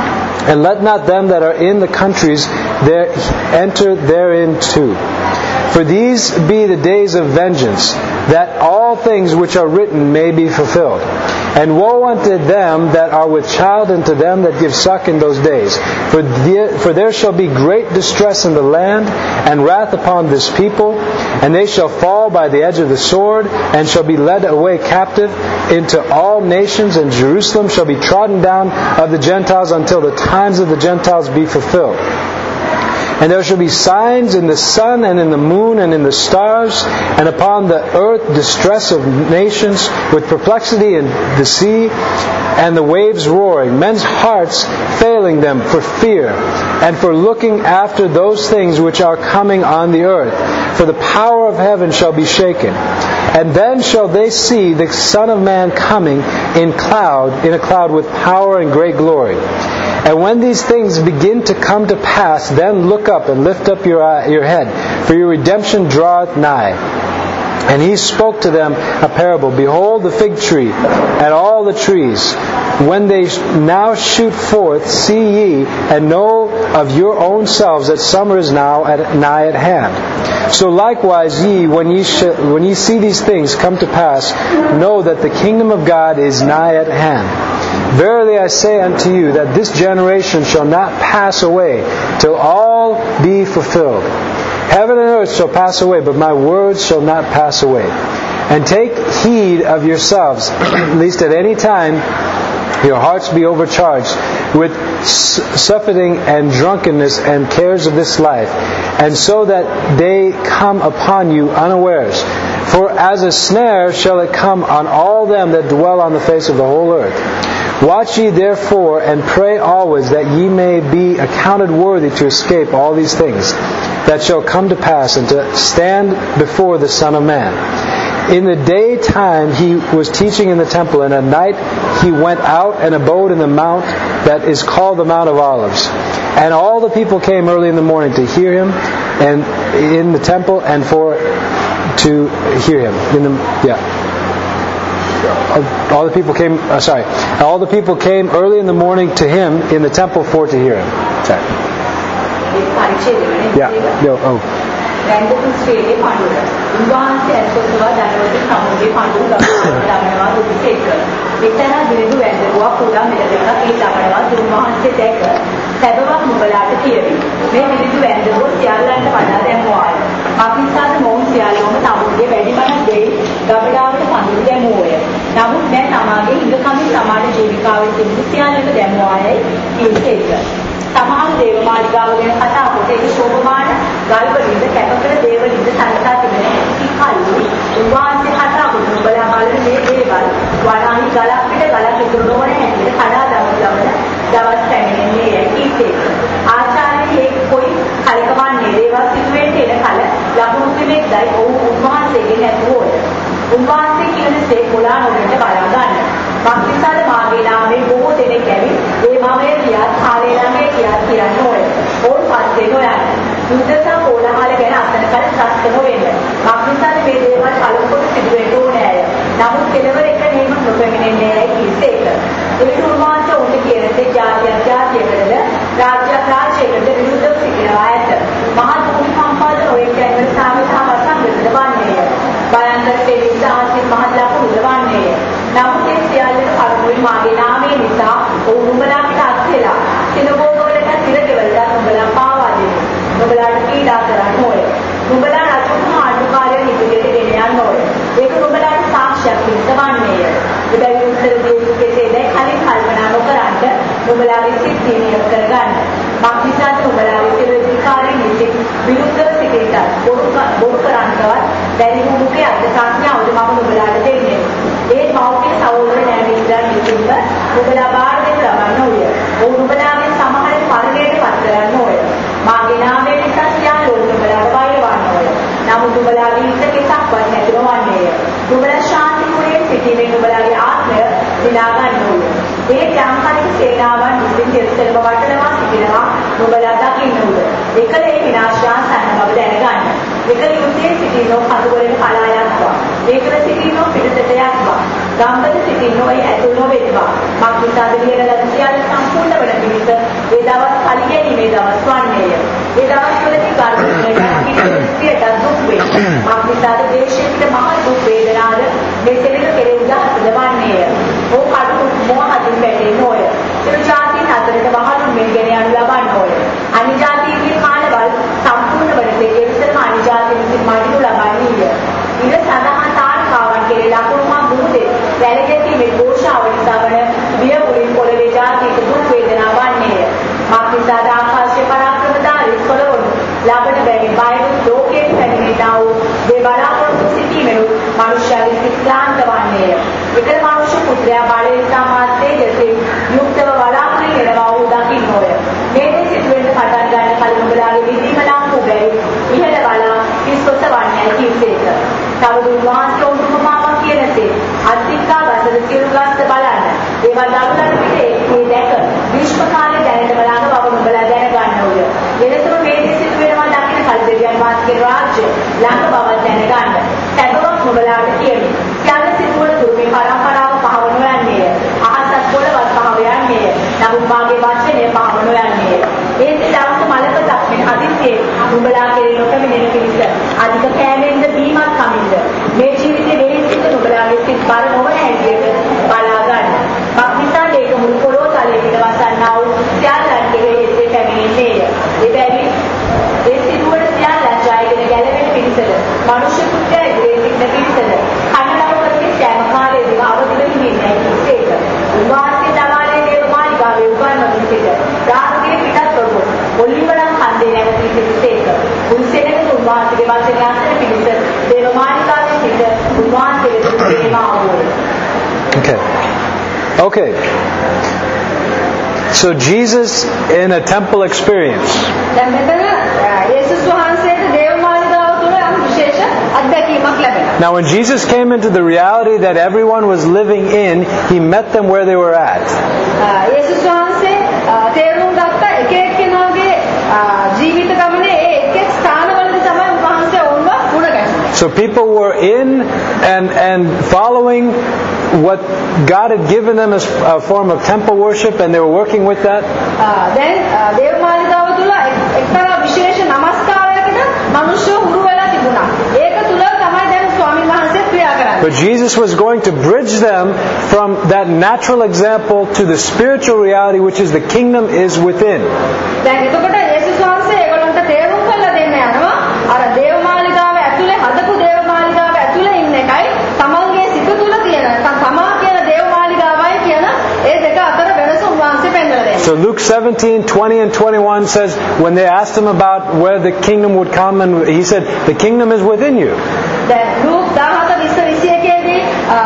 And let not them that are in the countries there enter therein too. For these be the days of vengeance, that all things which are written may be fulfilled. And woe unto them that are with child, and to them that give suck in those days. For there shall be great distress in the land, and wrath upon this people, and they shall fall by the edge of the sword, and shall be led away captive into all nations, and Jerusalem shall be trodden down of the Gentiles until the times of the Gentiles be fulfilled. And there shall be signs in the sun and in the moon and in the stars, and upon the earth distress of nations, with perplexity in the sea, and the waves roaring, men's hearts failing them for fear, and for looking after those things which are coming on the earth. For the power of heaven shall be shaken. And then shall they see the Son of Man coming in a cloud with power and great glory. And when these things begin to come to pass, then look up and lift up your head, for your redemption draweth nigh. And he spoke to them a parable. Behold the fig tree and all the trees. When they now shoot forth, see ye, and know of your own selves that summer is now nigh at hand. So likewise ye, when ye see these things come to pass, know that the kingdom of God is nigh at hand. Verily I say unto you, that this generation shall not pass away, till all be fulfilled. Heaven and earth shall pass away, but my words shall not pass away. And take heed of yourselves, lest at any time your hearts be overcharged with surfeiting and drunkenness and cares of this life, and so that they come upon you unawares. For as a snare shall it come on all them that dwell on the face of the whole earth. Watch ye therefore, and pray always, that ye may be accounted worthy to escape all these things that shall come to pass, and to stand before the Son of Man. In the daytime he was teaching in the temple, and at night he went out and abode in the mount that is called the Mount of Olives. And all the people came early in the morning to hear him, and in the temple, and to hear him. All the people came. All the people came early in the morning to him in the temple for to hear him. Sorry. Yeah. No. Oh. මාලිගාව ගැන කතා කොට ඒක ශෝභමාන ගල්වලින්ද කැපකල දේවලින්ද සලකා තිබෙන හැටි කල්ලි උන්වහන්සේ කතා කොට උඹලා බලන මේ දේවල් වනාහි ගලක් පිට ගලක් ඉතුරු නොවන හැටියට කඩා දමන දවස් පැමිණෙන්නේ කීපේ ආචාර්යයේ කොයි කලකවන්නේ දේවල් සිටුවෙන්නේ එන කල ලකුණු දෙකයි ඔව් උන්වහන්සේගෙන් ඇතුවෝය උන්වහන්සේ කියන දේ කොලා නොවෙන්න බලා ගන්න. මක්නිසාද මාගේ නාමයෙන් බොහෝ දෙනෙක් ඇවි ඒ මමයේ කියාත් කාලේ ළඟේ කියාත් කියන්න ඕනේ. ඕන් පස්සේ නොයන්න. යුද්ධසා කොලාහල ගැන අතන කල සත්‍ය නොවෙන්න. මක්නිසාද මේ දේවල් කලකොට සිදුවෙන්න ඕනේ අය. නමුත් කෙලවර එක නේම නොපෙමිණෙන්නේ ඇයි කිසේක. ඒක උන්වහන්සේ උන්ට කියන දේ ජාතියකටද රාජ්‍යයකට විරුද්ධව සිටිනවා ඇත. මහා භූමිකම්පාද නොයෙක් ගැන සාමසහම සංගතද වන්නේය. භයංකර තෙලිසාසින් මහත් ලකුණු ලබන්නේය. නමුත් ඒ සියල්ලට කරුණුයි මාගේ නාමය නිසා ඔවුන් උඹලාට අත්දෙලා සිනගෝගවලට තිරකවලට උඹලා පාවා දෙනවා. උඹලාට පීඩා කරන්න ඕනේ. උඹලා රජතුමා ආඩුකාරයන් ඉදිරියට ගෙන යන්න ඕනේ. ඒක උඹලාට සාක්ෂියක් විඳවන්නේය. උදැවි උත්තර දෙන්නේ කෙසේද කලින් කල්පනා නොකරන්ට උඹලාගේ සිත් නියම කරගන්න. මක්නිසාද උඹලාගේ සිරදිකාරී නිසි විරුද්ධව සිටින්නත් බොරු කරන්නවත් දැනි මුමුකේ අද සංඥාවද මම උඹලාට දෙන්නේ. ඒ මෞඛ්‍ය සහෝදර නැමිලා නිසින්ම උඹලා බාර දෙන්න ලබන්න ඕය. ඔවුන් උඹලාගේ සමහර පරිණයට පත් කරන්න ඕය. මාගේ නාමයෙන් නිසා සියල්ලෝ උඹලාට බයිවන්න ඕය. නමුත් උඹලාගේ හිත කෙසක්වත් නැතිව වන්නේය. උඹලා ශාන්තිපුරයේ සිටීමෙන් උඹලාගේ ආත්මය දිනා ගන්න ඕය. ඒ යම්කලික සේනාවන් විසින් දෙස්සලම වටනවා සිටිනවා උඹලා දකින්න ඕය. එකලේ විනාශයන් බව දැනගන්න. එකල යුද්ධයේ සිටිනෝ කඳුවලින් කලා යත්වා. ඒකල සිටිනෝ පිටතට යත්වා. ගම්බද සිටිනෝ ඇතුල් නොවෙත්වා. මක්නිසාද ලියලා සියල්ල සම්පූර්ණ වන පිණිස ඒ දවස් කලියීමේ දවස් වන්නේය. ඒ දවස්වලදී ගර්භණයට දුක් වේ. මක්නිසාද දේශිත මහ දුක් වේදනාද මෙසෙලක කෙරෙහි උදාහරණ වන්නේය. ඕ කඩු මොහොතින් බැටේ නොය. සිර ජාතින් අතරට වහලුන් මෙගෙන යනු ලබන්න ඕය. අනි ජාතියේ කාලවල සම්පූර්ණ වනසේ එවිට අනි ජාතිය විසින් මඩිනු ලබන්නේය. ඉර සඳහන් තාරකාවන් කෙරේ ලකුණුමා බුදුදේ වැළකීමේ ഘോഷාව නිසා වන වියවුලින් පොළවේ ජාතික දුක් වේදනා වන්නේය. මක්නිසාද ආකාශයේ පරාක්‍රමධාරී කොළවණු ලබන බැවින් බයුත් ලෝකයේ පැමිණෙනා වූ දේ බලාපොරොත්තු සිටීමෙන් මනුෂ්‍යයාගේ සිත් ක්ලාන්ත වන්නේය. එකල මනුෂ්‍ය පුත්‍රයා බලයෙන් සමාත්තේ දෙසින් යුක්තව බලාපොරොත්තු වෙනවා වූ දකින්නෝය. මේ දේ සිදුවෙන්න පටන් ගන්න කලින් උඹලාගේ විදීම ලංකු බැරි ඉහළ බලා කිස්කොත වන්නේ කිව්සේක. තවදුන් වහන්සේ උපමාවක් කියනසේ අත්තිකා වසද සිරු ගස්ස බලන්න. ඒවා දරුලට පිටේ මේ දැක විශ්ව කාලේ දැනට බලන්න බව උඹලා දැනගන්න ඕය. එලෙසම මේ දේ සිදුවෙනවා දකින්න කල් දෙවියන් වහන්සේගේ රාජ්‍ය ළඟ බව දැනගන්න. සැබවක් උඹලාට කියමි. යන්න සිදුවන දුර්මේ පරම්පරාව පහව නොයන්නේය. අහසත් පොළවත් පහව යන්නේය. නමුත් මාගේ වචනය පහව නොයන්නේය. ඒ දවස මලක දක්මින් හදිස්සියේ උඹලා කෙරේ නොකමිනෙන පිණිස අධික කෑමෙන්ද බීමත් කමින්ද මේ ජීවිතේ වෙහෙසිත උඹලාගේ සිත් බල නොවන හැටියට බලා ගන්න. මක්නිසා මේක මුළු පොළොව තලයේ විදවසන්නා වූ සියල්ලන් කෙරෙහි එසේ පැමිණෙන්නේය. එබැවින් ඒ සිදුවන සියල්ලන් ජයගෙන ගැලවෙන පිණිසද මනුෂ්‍ය පුත්‍රයා ඉදිරියේ සිටින පිණිසද කන්නලවකගේ සෑම කාලයේදීම අවදි වෙමින් ඉන්නේ කිසේක. උන්වහන්සේ දමාලේ දේව මාලිගාවේ උගන්වමින් සිට රාත්‍රියේ පිටත් වූ ඔලිවරන් හන්දේ නැවතී සිටිසේක. උන්සෙනක උන්වහන්සේගේ වචනය අසන පිණිස දේව මාලිගාවේ සිට උන්වහන්සේ වෙත ප්‍රේමා වූ. Okay. So Jesus in a temple experience. දැන් මෙතන යේසුස් වහන්සේට දේව මාලිගාව තුළ යම් විශේෂ අත්දැකීමක් ලැබෙනවා. Now when Jesus came into the reality that everyone was living in, he met them where they were at. යේසුස් වහන්සේ තේරුම් ගත්ත එක එක්කෙනාගේ ජීවිත ගමනේ ඒ එක් එක් ස්ථානවලදී තමයි උන්වහන්සේ ඔවුන්ව මුණගැසුනේ. So people were in and following what God had given them as a form of temple worship, and they were working with that. දැන් දේව මාලිගාව තුළ එක්තරා විශේෂ නමස්කාරයකට මිනිස්සු හුරු වෙලා තිබුණා. ඒක තුළ තමයි දැන් ස්වාමීන් වහන්සේ ක්‍රියා කරන්නේ. But Jesus was going to bridge them from that natural example to the spiritual reality, which is the kingdom is within. දැන් එතකොට යේසුස් වහන්සේ ඒගොල්ලන්ට තේරුම් කරලා දෙන්න යනවා අර දේව මාලිගාව ඇතුලේ හදපු දේව මාලිගාව ඇතුලේ ඉන්න එකයි තමන්ගේ සිත තුළ තියෙන තමා කියන දේව මාලිගාවයි කියන ඒ දෙක අතර වෙනස උන්වහන්සේ පෙන්වලා දෙනවා. So Luke 17:20 and 21 says, when they asked him about where the kingdom would come, and he said, the kingdom is within you. දැන් ලූක් 17:21 දී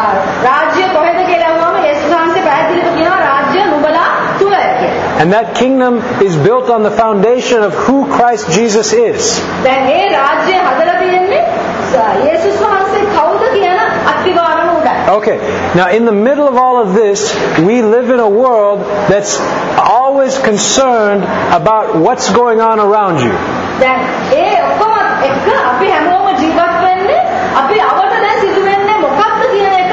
රාජ්‍ය කොහෙද කියලා අහුවම යේසුස් වහන්සේ පැහැදිලිව කියනවා රාජ්‍ය නුඹලා තුලයි කියලා. And that kingdom is built on the foundation of who Christ Jesus is. දැන් මේ රාජ්‍ය හදලා තියෙන්නේ යේසුස් වහන්සේ කවුද කියන අත්විවරණ උඩයි. Okay, now in the middle of all of this, we live in a world that's always concerned about what's going on around you. දැන් ඒ ඔක්කොම එක අපි හැමෝම ජීවත් වෙන්නේ අපි අවට දැන් සිදු වෙන්නේ මොකක්ද කියන එක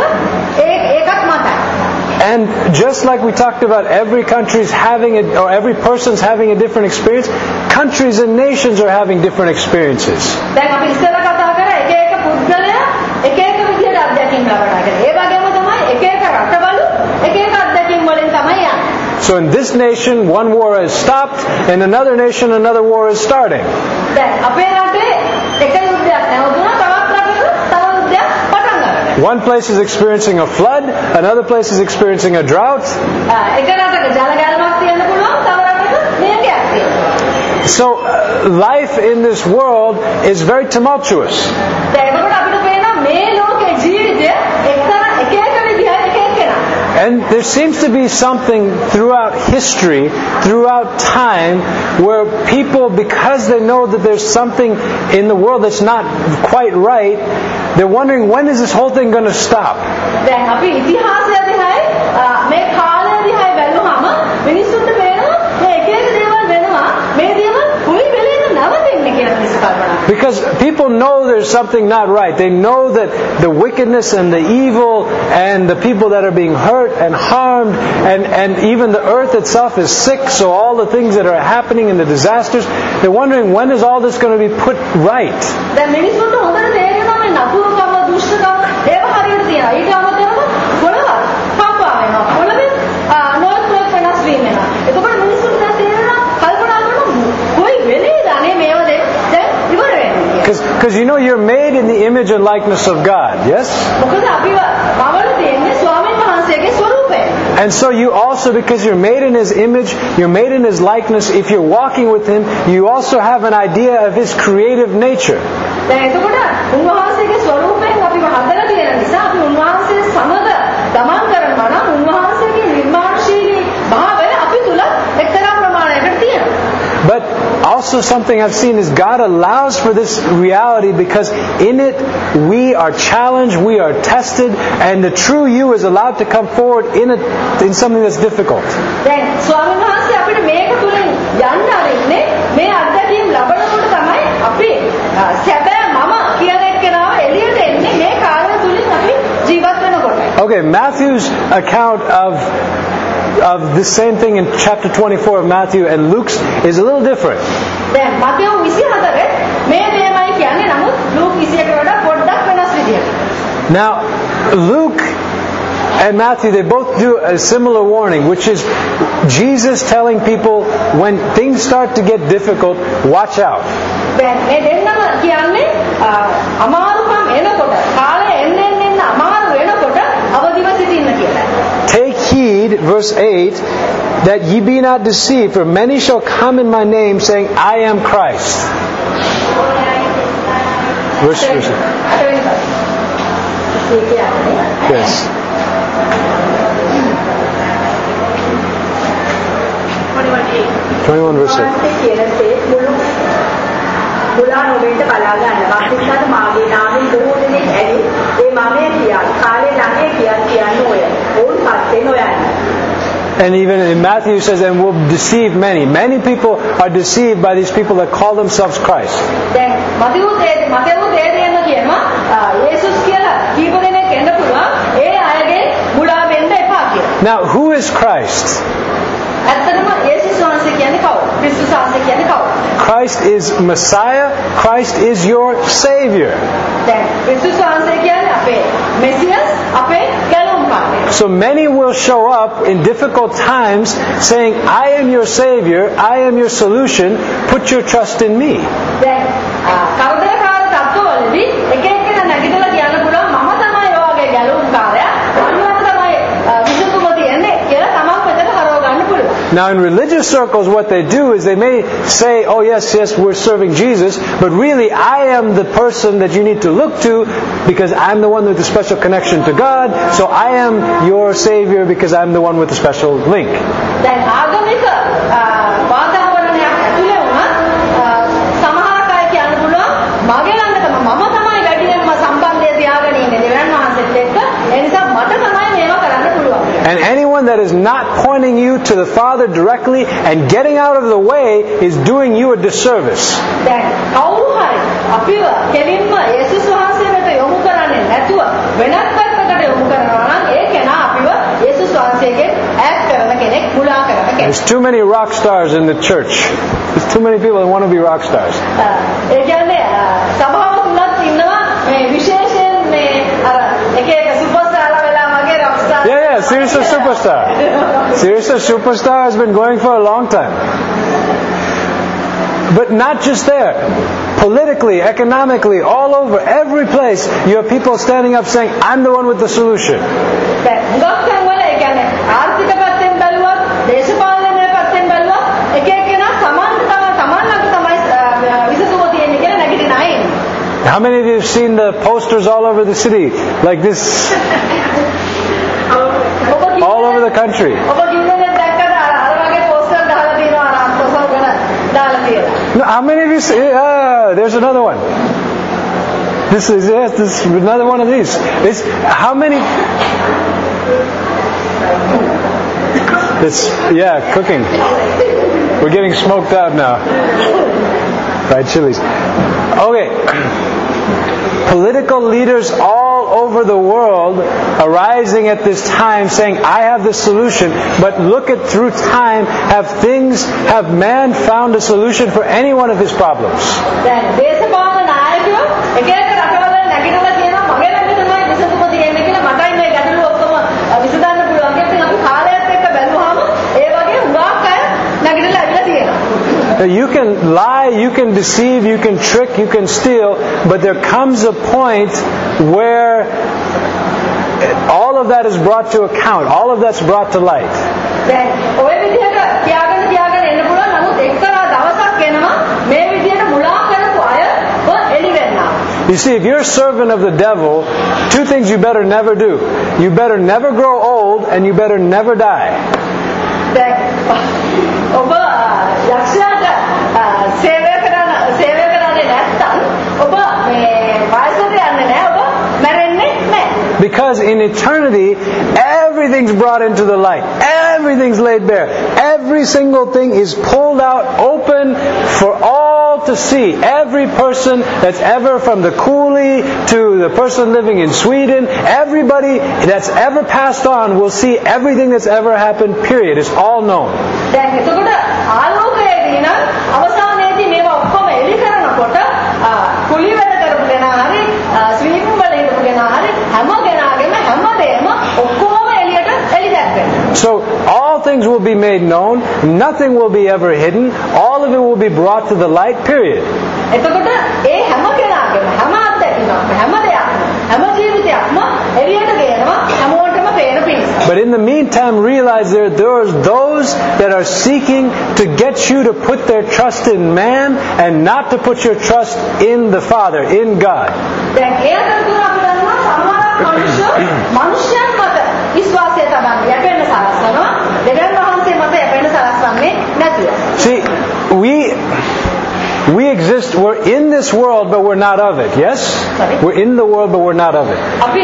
ඒකත් මතයි. And just like we talked about, every country's having it, or every person's having a different experience, countries and nations are having different experiences. දැන් අපි ඉස්සෙල්ලා කතා කරා එක එක පුද්ගලයා එක එක විදිහට අත්දැකීම් ලබනවා කියලා. ඒ වගේම තමයි එක එක රටවලු එක එක අත්දැකීම් වලින් තමයි යන්නේ. So in this nation, one war has stopped, in another nation, another war is starting. දැන් අපේ රටේ එක යුද්ධයක් නැවතුණා, තවත් රටක තව යුද්ධයක් පටන් ගන්නවා. One place is experiencing a flood, another place is experiencing a drought. එක රටක ජල ගැලමක් තියෙන්න පුළුවන්, තව රටක නියඟයක් තියෙනවා. So life in this world is very tumultuous. දැන් එතකොට අපිට පේනවා මේ ලෝකේ ජීවිතය එක්තරා එක එක විදිහට එක එකනා. And there seems to be something throughout history, throughout time, where people, because they know that there's something in the world that's not quite right, they're wondering, when is this whole thing going to stop? දැන් අපි ඉතිහාසය දිහායි මේ කාලය දිහායි බැලුවම මිනිස්සුන්ට පේනවා මේ එක එක දේවල් වෙනවා මේ දේවල් කොයි වෙලේද නවතින්නේ කියලා මිනිස්සු කල්පනා කරනවා. Because people know there's something not right. They know that the wickedness and the evil and the people that are being hurt and harmed and even the earth itself is sick, so all the things that are happening and the disasters, they're wondering, when is all this going to be put right? දැන් මිනිස්සුන්ට හොඳට තේරෙනවා මේ නපුරුකම දුෂ්ටකම ඒව හරියට තියෙනවා. ඊට අමතරව පොළව කම්පා වෙනවා. පොළවේ නොයෙක් වෙනස් වීම වෙනවා. එතකොට මිනිස්සුන්ට දැන් තේරෙනවා කල්පනා කරනවා කොයි වෙලේද අනේ මේව දැන් ඉවර වෙන්නේ. Because you know you're made in the image and likeness of God, yes? මොකද අපි වවල තියෙන්නේ ස්වාමීන් වහන්සේගේ ස්වරූපය. And so you also, because you're made in His image, you're made in His likeness, if you're walking with Him, you also have an idea of His creative nature. දැන් එතකොට උන්වහන්සේගේ ස්වරූපයෙන් අපිව හදලා තියෙන නිසා අපි උන්වහන්සේ සමග ගමන් කරනවා නම් උන්වහන්සේගේ නිර්මාණශීලී භාවය අපි තුල එක්තරා ප්‍රමාණයකට තියෙනවා. But also something I've seen is God allows for this reality because in it we are challenged, we are tested, and the true you is allowed to come forward in something that's difficult. දැන් ස්වාමීන් වහන්සේ අපිට මේක තුලින් යන්න ආරෙන්නේ මේ අත්දැකීම් ලැබනකොට තමයි අපි සැබෑ මම කියන එක්කෙනාව එළියට එන්නේ මේ කාර්ය තුලින් අපි ජීවත් වෙනකොට. Okay, Matthew's account of the same thing in chapter 24 of Matthew and Luke's is a little different. දැන් මතෙව් 24 මේ දෙයමයි කියන්නේ නමුත් ලූක් 21 වඩා පොඩ්ඩක් වෙනස් විදියට. Now, Luke and Matthew, they both do a similar warning, which is Jesus telling people when things start to get difficult, watch out. දැන් මේ දෙන්නම කියන්නේ අමාරුකම් එනකොට කාලය එන්න අමාරු වෙනකොට අවදිව සිටින්න කියලා. Take heed, verse 8, that ye be not deceived, for many shall come in my name, saying, I am Christ. Verse 8. Yes. 21 verse 8. මුලා නොවෙන්න බලා ගන්න. වාසිකතාවට මාගේ නාමයෙන් බොහෝ දෙනෙක් ඇවි. ඒ මමයේ කියා කාලේ ළඟේ කියන්න ඔය. ඕන් පස්සේ නොයන්නේ. And even in Matthew it says, and will deceive many. Many people are deceived by these people that call themselves Christ. දැන් මතෙව් තේරෙන්න කියනවා යේසුස් කියලා කීප දෙනෙක් එන්න පුළුවන්. ඒ අයගේ මුලා වෙන්න එපා කියලා. Now, who is Christ? ඇත්තටම යේසුස් වහන්සේ කියන්නේ කවුද? ක්‍රිස්තුස් වහන්සේ කියන්නේ කවුද? Christ is Messiah. Christ is your Savior. දැන් ක්‍රිස්තුස් වහන්සේ කියන්නේ අපේ මෙසියස්, අපේ ගැලුම්කාරයා. So many will show up in difficult times saying, I am your Savior, I am your solution, put your trust in me. දැන් කරදරකාර තත්ත්වවලදී එක එක්කෙනා නැගිටලා කියන්න පුළුවන් මම තමයි ඔයගේ ගැලුම්කාරයා. මම තමයි විසඳුම දෙන්නේ කියලා තමන් මෙතන හරව ගන්න පුළුවන්. Now in religious circles what they do is they may say, oh yes, we're serving Jesus, but really I am the person that you need to look to because I'm the one with the special connection to God, so I am your Savior because I'm the one with the special link. දැන් ආගමික වාතාවරණයක් ඇතුලේ වුණත් සමහර අය කියන්න පුළුවන් මගේ ළඟ මම තමයි වැඩියෙන්ම සම්බන්ධය තියාගෙන ඉන්නේ දෙවියන් වහන්සේත් එක්ක ඒ නිසා මට තමයි මේවා කරන්න පුළුවන්. And anyone that is not pointing you to the Father directly and getting out of the way is doing you a disservice. දැන් කවුරු හරි අපිව කෙලින්ම යේසුස් වහන්සේ වෙත යොමු කරන්නේ නැතුව වෙනත් පැත්තකට යොමු කරනවා නම් ඒ කෙනා අපිව යේසුස් වහන්සේගෙන් ඈත් කරන කෙනෙක්, මුලා කරන කෙනෙක්. There's too many rock stars in the church. There's too many people that want to be rock stars. ඒ කියන්නේ සභාව තුනක් ඉන්නවා මේ විශේෂයෙන් මේ අර එක එක සුපර්ස්ටාර්ලා වෙලා මගේ rock star. Yeah, Sirius Superstar. Sirius Superstar has been going for a long time. But not just there. Politically, economically, all over, every place, you have people standing up saying, I'm the one with the solution. දැන් ගොක්කන් වල ඒ කියන්නේ ආර්ථික පැත්තෙන් බැලුවත්, දේශපාලන පැත්තෙන් බැලුවත් එක එකනා සමාන ළඟ තමයි විසඳුම තියෙන්නේ කියලා නැගිටින අය ඉන්නේ. How many of you have seen the posters all over the city? Like this? All over the country. No, how many of you see? There's another one. This is another one of these. How many? Cooking. We're getting smoked out now. Fried chilies. Okay. Political leaders all over the world arising at this time saying, I have the solution, but look at through time, have man found a solution for any one of his problems? You can lie, you can deceive, you can trick, you can steal, but there comes a point where all of that is brought to account. All of that's brought to light. You see, if you're a servant of the devil, two things you better never do. You better never grow old, and you better never die. Because in eternity, everything's brought into the light. Everything's laid bare. Every single thing is pulled out, open for all to see. Every person that's ever, from the coolie to the person living in Sweden, everybody that's ever passed on will see everything that's ever happened, period. It's all known. So all things will be made known. Nothing will be ever hidden. All of it will be brought to the light, period. But in the meantime, realize there are those that are seeking to get you to put their trust in man and not to put your trust in the Father, in God. See, we exist, we're in this world, but we're not of it, yes? Sorry? We're in the world, but we're not of it.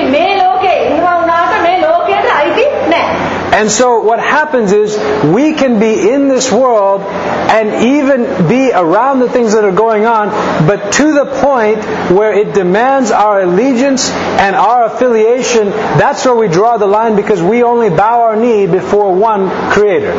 And so what happens is, we can be in this world and even be around the things that are going on, but to the point where it demands our allegiance and our affiliation, that's where we draw the line, because we only bow our knee before one Creator.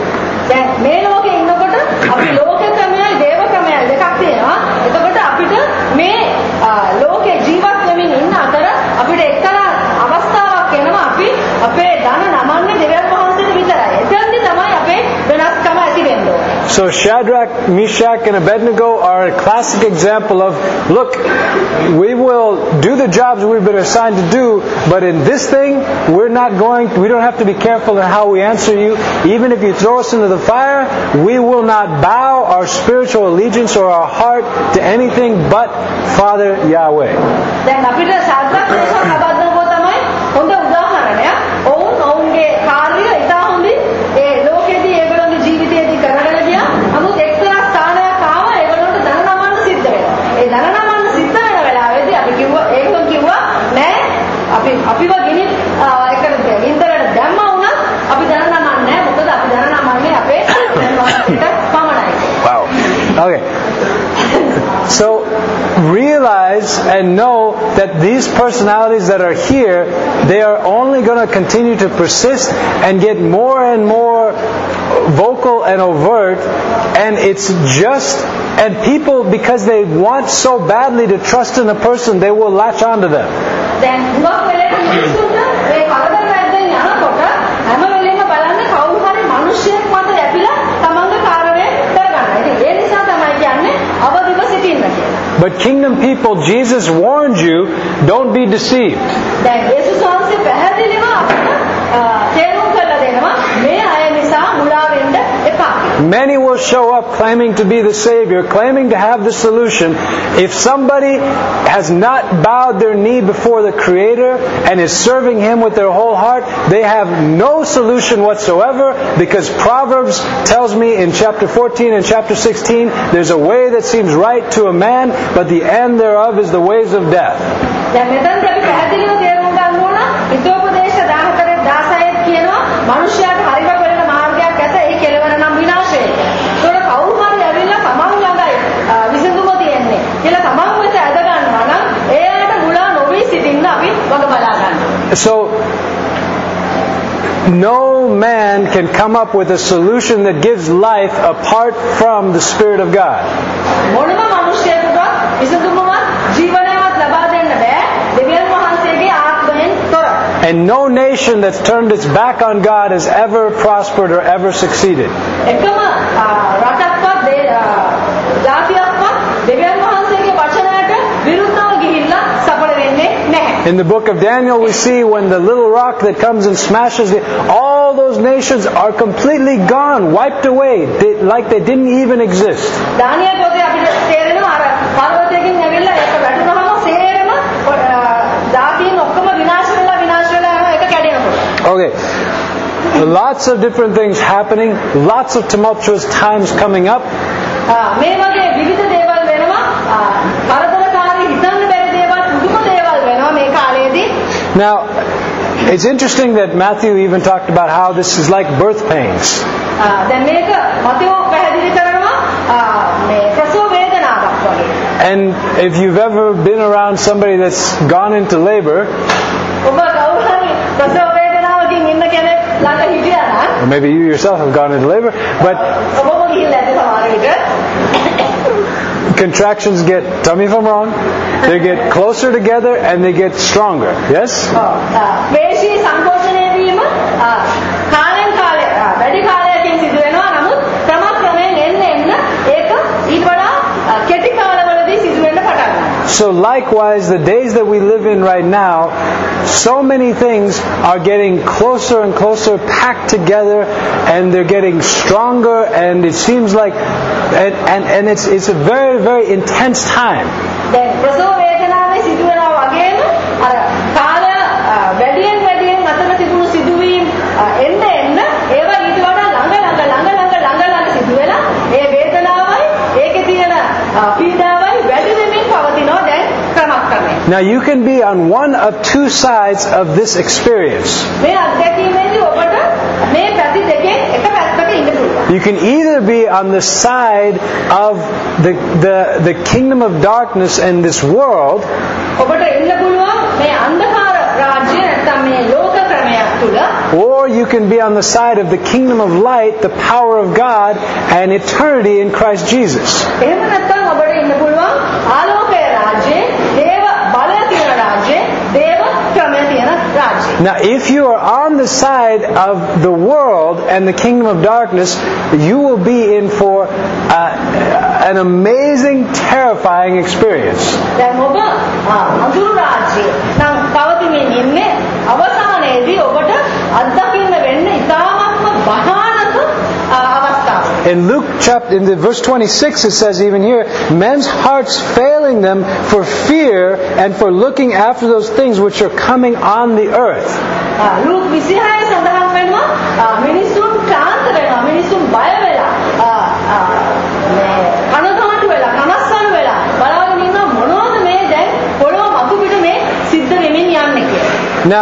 So Shadrach, Meshach, and Abednego are a classic example of, look, we will do the jobs we've been assigned to do, but in this thing, we don't have to be careful in how we answer you. Even if you throw us into the fire, we will not bow our spiritual allegiance or our heart to anything but Father Yahweh. දැන් අපිට සාද්දක් මේසක් අබද්දකෝ තමයි හොඳ උදාහරණයක්. ඔවුන්ගේ කාර්යය ඉතා හොඳින් ඒ ලෝකෙදී ඒගොල්ලෝගේ ජීවිතයේදී කරගෙන ගියා. නමුත් එක්තරා ස්ථානයක් ආවා ඒගොල්ලන්ට ධන නමන්න සිද්ධ වෙනවා. ඒ ධන නමන්න සිද්ධ වෙන වෙලාවේදී අපි ඒගොල්ලෝ කිව්වා නෑ අපිව ගිනි එකට ඉන්දරට දැම්මා වුණත් අපි ධන නමන්නේ නෑ. මොකද අපි ධන නමන්නේ අපේ ධනවාදයට පමණයි. Wow. Okay. So realize and know that these personalities that are here, they are only going to continue to persist and get more and more vocal and overt, and people, because they want so badly to trust in a person, they will latch onto them. But kingdom people, Jesus warned you, don't be deceived. Many will show up claiming to be the Savior, claiming to have the solution. If somebody has not bowed their knee before the Creator and is serving Him with their whole heart, they have no solution whatsoever, because Proverbs tells me in chapter 14 and chapter 16, there's a way that seems right to a man, but the end thereof is the ways of death. So, no man can come up with a solution that gives life apart from the Spirit of God. And no nation that's turned its back on God has ever prospered or ever succeeded. In the book of Daniel, we see when the little rock that comes and smashes all those nations are completely gone, wiped away, like they didn't even exist. Okay, lots of different things happening, lots of tumultuous times coming up. Now, it's interesting that Matthew even talked about how this is like birth pains. And if you've ever been around somebody that's gone into labor, or maybe you yourself have gone into labor, but contractions get, tell me if I'm wrong, they get closer together and they get stronger. Yes? So likewise, the days that we live in right now, so many things are getting closer and closer, packed together, and they're getting stronger, and it seems like, and it's a very, very intense time. Now you can be on one of two sides of this experience. You can either be on the side of the kingdom of darkness and this world, or you can be on the side of the kingdom of light, the power of God, and eternity in Christ Jesus. Now, if you are on the side of the world and the kingdom of darkness, you will be in for an amazing, terrifying experience. දැන් ඔබ අඳුරු රාජ්‍යයේ නම් පවතිමින් ඉන්නේ අවසානයේදී ඔබට අත්දකින්න වෙන්නේ ඉතාමත්ම භයානක අවස්ථාවක්. In Luke chapter, in the verse 26, it says even here, men's hearts failing them for fear and for looking after those things which are coming on the earth. Luke 26 සඳහන් වෙනවා මිනිසුන් ක්ලාන්ත වෙනවා, මිනිසුන් බය වෙලා කනගාටු වෙලා කනස්සලු වෙලා බලාගෙන ඉන්නවා මොනවද මේ දැන් පොළොව මතු පිට මේ සිද්ධ වෙමින් යන්නේ කියලා. Now,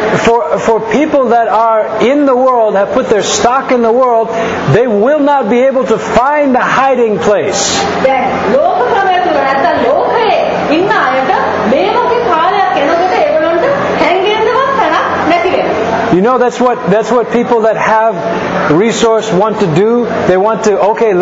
for people that are in the world, have put their stock in the world, they will not be able to find a hiding place. දැන් ලෝක ක්‍රමය තුල නැත්තම් ලෝකයේ ඉන්න අයට මේ වගේ කාලයක් එනකොට ඒගොල්ලන්ට හැංගෙන්නවත් තැනක් නැති වෙනවා. You know, that's what people that have resource want to do. They want to, okay,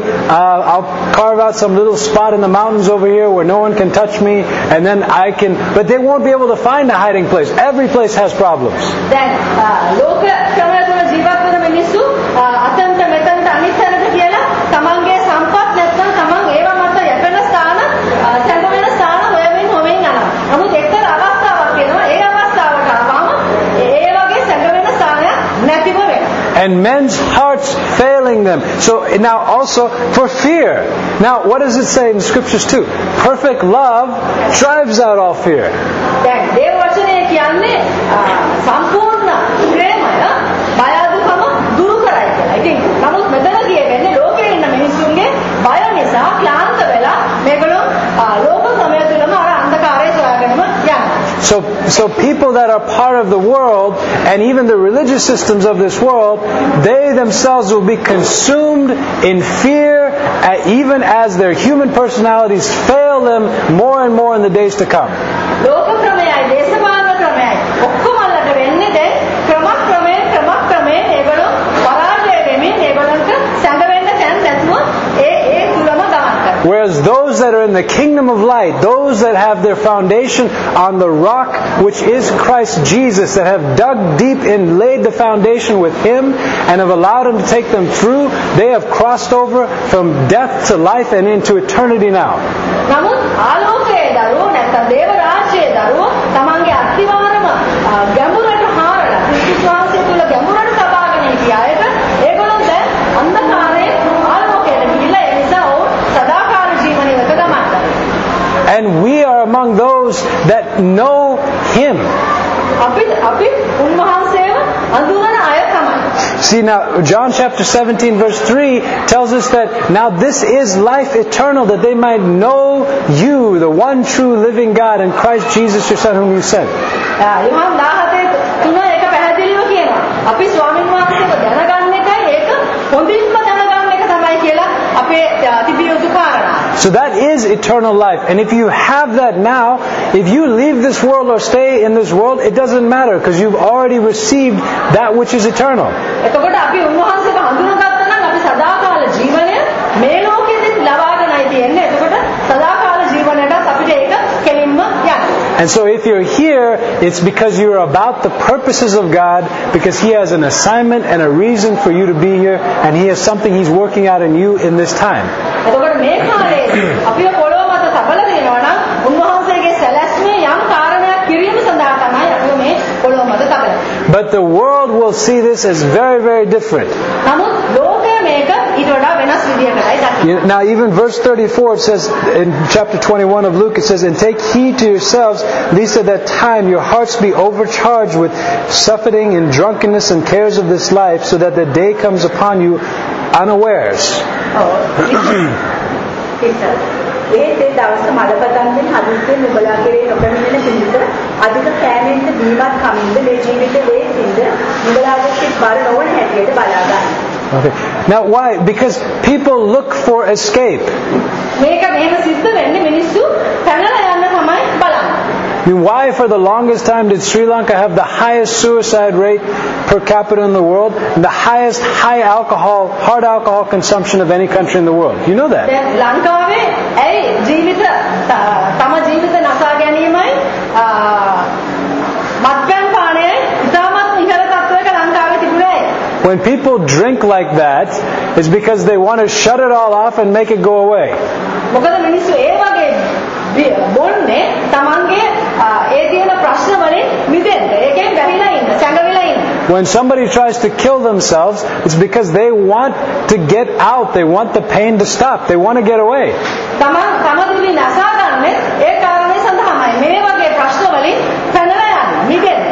I'll carve out some little spot in the mountains over here where no one can touch me, and then but they won't be able to find a hiding place. Every place has problems. දැන් ලෝක ක්‍රමය තුල ජීවත් වෙන මිනිස්සු අතන්ට මෙතනට අනිත් තැනට කියලා තමන්ගේ සම්පත් නැත්නම් තමන් ඒවා මත යැපෙන ස්ථාන සැඟවෙන ස්ථාන හොයමින් යනවා. නමුත් එක්තරා අවස්ථාවක් එනවා. ඒ අවස්ථාවට ආවම ඒ වගේ සැඟවෙන ස්ථානයක් නැතිව වෙනවා. And men's hearts failing them. So now also for fear. Now what does it say in the scriptures too? Perfect love drives out all fear. දැන් දේව වචනේ කියන්නේ සම්පූර්ණ ප්‍රේමය බය දුකම දුරු කරයි කියලා. ඉතින් නමුත් මෙතන කියවෙන්නේ ලෝකේ ඉන්න මිනිස්සුන්ගේ බය නිසා ක්ලාන්ත වෙලා මේගොල්ලෝ ලෝක ක්‍රමය තුලම අර අන්ධකාරය සොයාගෙනම යනවා. So people that are part of the world and even the religious systems of this world, they themselves will be consumed in fear even as their human personalities fail them more and more in the days to come. ලෝක ක්‍රමයයි දේශපාලන ක්‍රමයයි ඔක්කොම අල්ලට වෙන්නේ දැන් ක්‍රමක්‍රමයෙන් ඒගොල්ලෝ පරාජය වෙමින් ඒගොල්ලන්ට සැඟවෙන්න තැන් නැතුව ඒ තුලම ගමන් කරනවා. Whereas those that are in the kingdom of light, those that have their foundation on the rock which is Christ Jesus, that have dug deep and laid the foundation with Him and have allowed Him to take them through, they have crossed over from death to life and into eternity now. නමුත් ආලෝකයේ දරුවෝ නැත්නම් දේව රාජ්‍යයේ දරුවෝ තමන්ගේ අත්විවරම ගැඹුරට හාරලා ක්‍රිස්තුස් වහන්සේ තුල ගැඹුරට තබාගෙන හිටිය අයට ඒගොල්ලෝ දැන් අන්ධකාරයේ ආලෝකයට ගිහිල්ලා ඒ නිසා ඔවුන් සදාකාල ජීවනය වෙත ගමන් කරනවා. And we are among those that know Him. අපි උන්වහන්සේව අඳුනන අය තමයි. See now, John chapter 17 verse 3 tells us that now this is life eternal, that they might know you, the one true living God, and Christ Jesus your Son whom you sent. යෝහන් 17:3 ඒක පැහැදිලිව කියනවා. අපි ස්වාමීන් වහන්සේව දැනගන්න එකයි ඒක හොඳින්ම දැනගන්න එක තමයි කියලා අපේ තිබිය යුතු කාරණා. So that is eternal life. And if you have that now, if you leave this world or stay in this world, it doesn't matter because you've already received that which is eternal. එතකොට අපි උන්වහන්සේව හඳුනාගත්තා නම් අපි සදාකාල ජීවනය මේ ලෝකෙදිත් ලබාගෙනයි තියෙන්නේ. එතකොට සදාකාල ජීවනයටත් අපිට ඒක කෙලින්ම යන්න. And so if you're here, it's because you're about the purposes of God, because He has an assignment and a reason for you to be here, and He has something He's working out in you in this time. එතකොට මේ කාලේ අපිව පොළොව මත තබලා දෙනවා නම් උන්වහන්සේගේ සැලැස්මේ යම් කාරණයක් කිරීම සඳහා තමයි අපිව මේ පොළොව මත තබලා. But the world will see this as very, very different. නමුත් ලෝකය මේක ඊට වඩා වෙනස් විදියකටයි දකින්නේ. Now even verse 34 it says in chapter 21 of Luke, it says, "And take heed to yourselves, lest at that time your hearts be overcharged with suffering and drunkenness and cares of this life, so that the day comes upon you unawares." ඒත් ඒ දවස් මලපතන්ගෙන් හදිස්සියෙන් නුඹලා කෙරේ නොපැමිණෙන පිණිස අධික කෑමෙන්ද බීමත් කමින්ද මේ ජීවිතේ වේසින්ද නුඹලාගේ සිත් බර නොවන හැටියට බලා ගන්න. Okay. Now why? Because people look for escape. මේක මෙහෙම සිද්ධ වෙන්නේ මිනිස්සු පැනලා යන්න තමයි බලන්නේ. I mean, why for the longest time did Sri Lanka have the highest suicide rate per capita in the world, and the highest hard alcohol consumption of any country in the world? You know that? දැන් ලංකාවේ ඇයි තම ජීවිත නසා ගැනීමයි මත්පැන් පානයයි When people drink like that, it's because they want to shut it all off and make it go away. මොකද මිනිස්සු ඒ වගේ බොන්නේ තමන්ගේ ඒ තියෙන ප්‍රශ්න වලින් මිදෙන්න. ඒකෙන් වැහිලා ඉන්න, සැඟවිලා ඉන්න. When somebody tries to kill themselves, it's because they want to get out. They want the pain to stop. They want to get away. තමදුලින් අසා ගන්න ඒ කාරණේ සඳහාමයි මේ වගේ ප්‍රශ්න වලින් පැනලා යන්නේ, මිදෙන්න.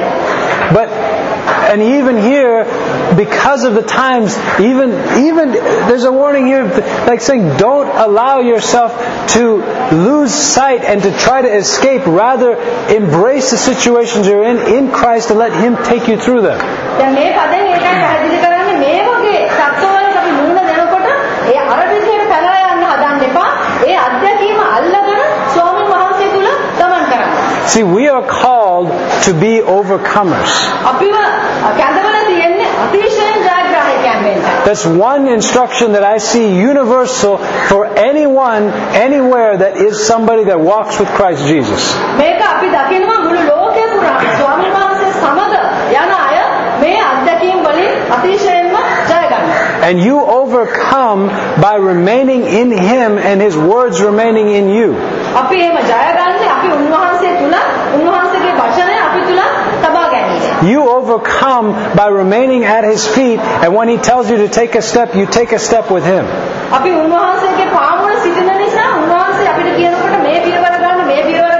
And even here, because of the times, even there's a warning here, like saying, don't allow yourself to lose sight and to try to escape. Rather, embrace the situations you're in Christ and let Him take you through them. දැන් මේ පදෙන් ඒකයි පැහැදිලි කරන්නේ මේ වගේ සත්‍යවලට අපි මුණ දෙනකොට ඒ අර විදිහට පැනලා යන්න හදන්න එපා. ඒ අත්දැකීම අල්ලගෙන ස්වාමීන් වහන්සේ තුල ගමන් කරන්න. See, we are called to be overcomers. අපිව කැඳවලා තියෙන්නේ අතිශයින් ජයග්‍රාහකයන් වෙන්න. That's one instruction that I see universal for anyone, anywhere that is somebody that walks with Christ Jesus. මේක අපි දකිනවා මුළු ලෝකේ පුරාම ස්වාමීන් වහන්සේ සමග යන අය මේ අත්දැකීම් වලින් අතිශයින්ම ජය ගන්නවා. And you overcome by remaining in Him and His words remaining in you. අපි එහෙම ජය ගන්නේ අපි උන්වහන්සේ තුල උන්වහන්සේගේ වචනය අපි තුල තබා ගැනීම. You overcome by remaining at His feet, and when He tells you to take a step, you take a step with Him. අපි උන්වහන්සේගේ පාමුල සිටින නිසා උන්වහන්සේ අපිට කියනකොට මේ පියවර ගන්න කියලා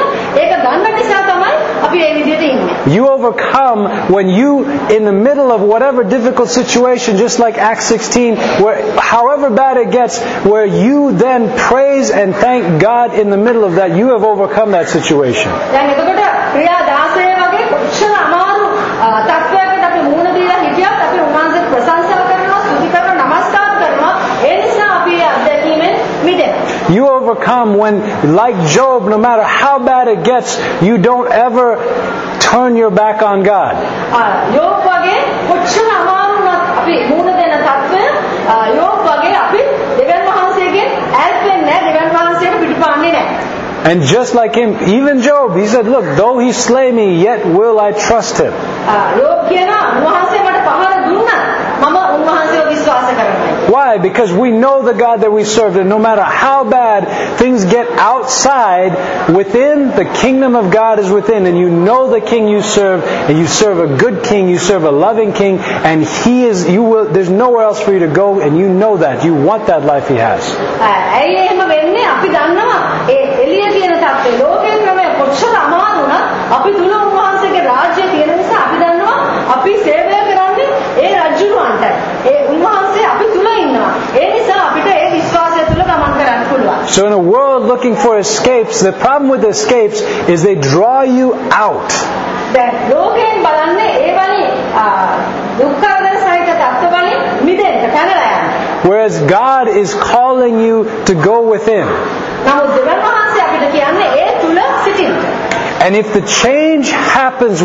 ඒක ගන්න නිසා තමයි අපි මේ විදිහට ඉන්නේ. You overcome when you, in the middle of whatever difficult situation, just like Acts 16, where however bad it gets, where you then praise and thank God in the middle of that, you have overcome that situation. දැන් එතකොට ක්‍රියා 16 වගේ කොච්චර අමාරු තත්ත්වයකට අපි මුහුණ දීලා හිටියත් අපි උන්වහන්සේට ප්‍රශංසා කරනවා, ස්තුති කරනවා, නමස්කාර කරනවා. ඒ නිසා අපි අත්දැකීමෙන් මිදෙනවා. You overcome when, like Job, no matter how bad it gets, you don't ever turn your back on God. යෝබ් වගේ කොච්චර අමාරු වුණත් අපි මුහුණ දෙන තත්ත්වය යෝබ් වගේ අපි දෙවියන් වහන්සේගෙන් ඈත් වෙන්නේ නැහැ, දෙවියන් වහන්සේට පිටපාන්නේ නැහැ. And just like him, even Job, he said, look, though he slay me, yet will I trust him. යෝබ් කියනවා උන්වහන්සේ මට පහර දුන්නා මම උන්වහන්සේව විශ්වාස කරනවා. Why? Because we know the God that we serve, and no matter how bad things get outside, within, the kingdom of God is within, and you know the King you serve, and you serve a good King, you serve a loving King, and there's nowhere else for you to go, and you know that. You want that life He has. ඇයි එහෙම වෙන්නේ? අපි දන්නවා ඒ එළිය තියෙන තත්ත්වය ලෝකේ ක්‍රමය කොච්චර අමාරු වුණත් අපි තුල උන්වහන්සේගේ රාජ්‍ය තියෙන නිසා අපි දන්නවා අපි සේවය කරන්නේ ඒ රජුරවන්ට. ඒ උන්වහන්සේ අපි තුල ඉන්නවා. ඒ නිසා අපිට ඒ විශ්වාසය තුල ගමන් කරන්න පුළුවන්. So in a world looking for escapes, the problem with escapes is they draw you out. දැන් ලෝකයෙන් බලන්නේ ඒ වලින් දුක් කරදර සහිත තත්ත්ව වලින් මිදෙන්න පැනලා යන්න. Whereas God is calling you to go within. නමුත් දෙවියන් වහන්සේ අපිට කියන්නේ ඒ තුල සිටින්න. And if the change happens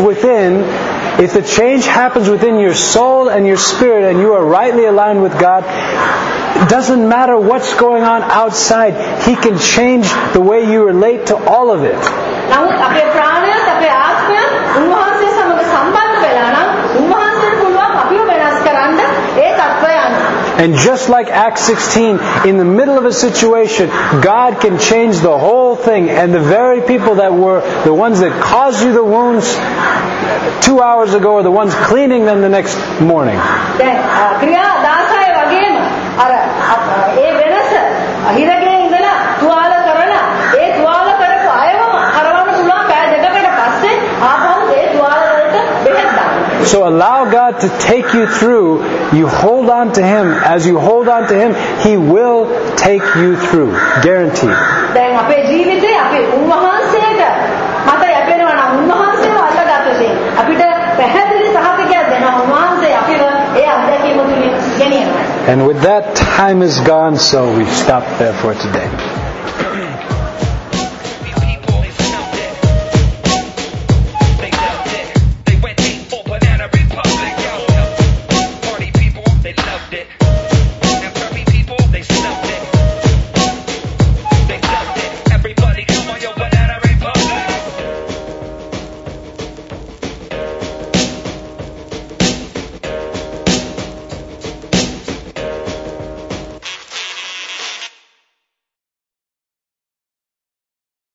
within your soul and your spirit, and you are rightly aligned with God, it doesn't matter what's going on outside. He can change the way you relate to all of it. නමුත් අපේ ප්‍රාණයත් අපේ ආත්මයත් උන්වහන්සේ සමග සම්බන්ධ වෙලා නම් උන්වහන්සේට පුළුවන් අපිව වෙනස් කරන්න ඒ තත්ත්වය යන්න. And just like Acts 16, in the middle of a situation, God can change the whole thing. And the very people that were the ones that caused you the wounds 2 hours ago are the ones cleaning them the next morning. දැන් ක්‍රියා 16 වගේම අර ඒ වෙනස හිරගේ ඉඳලා තුවාල කරලා ඒ තුවාල කරපු අයවම හරවන්න පුළුවන් පැය දෙකකට පස්සේ ආපහු ඒ තුවාල වලට බෙහෙත් දාන්න. So allow God to take you through. You hold on to Him. As you hold on to Him, He will take you through. Guaranteed. දැන් අපේ ජීවිතේ අපි උන්වහන්සේට මත යැපෙනවා නම් උන්වහන්සේව අල්ලගත්තොත් අපිට පැහැදිලි සහතිකයක් දෙනවා උන්වහන්සේ අපිව ඒ අත්දැකීම තුලින් ගෙනියනවා. And with that, time is gone, so we stop there for today.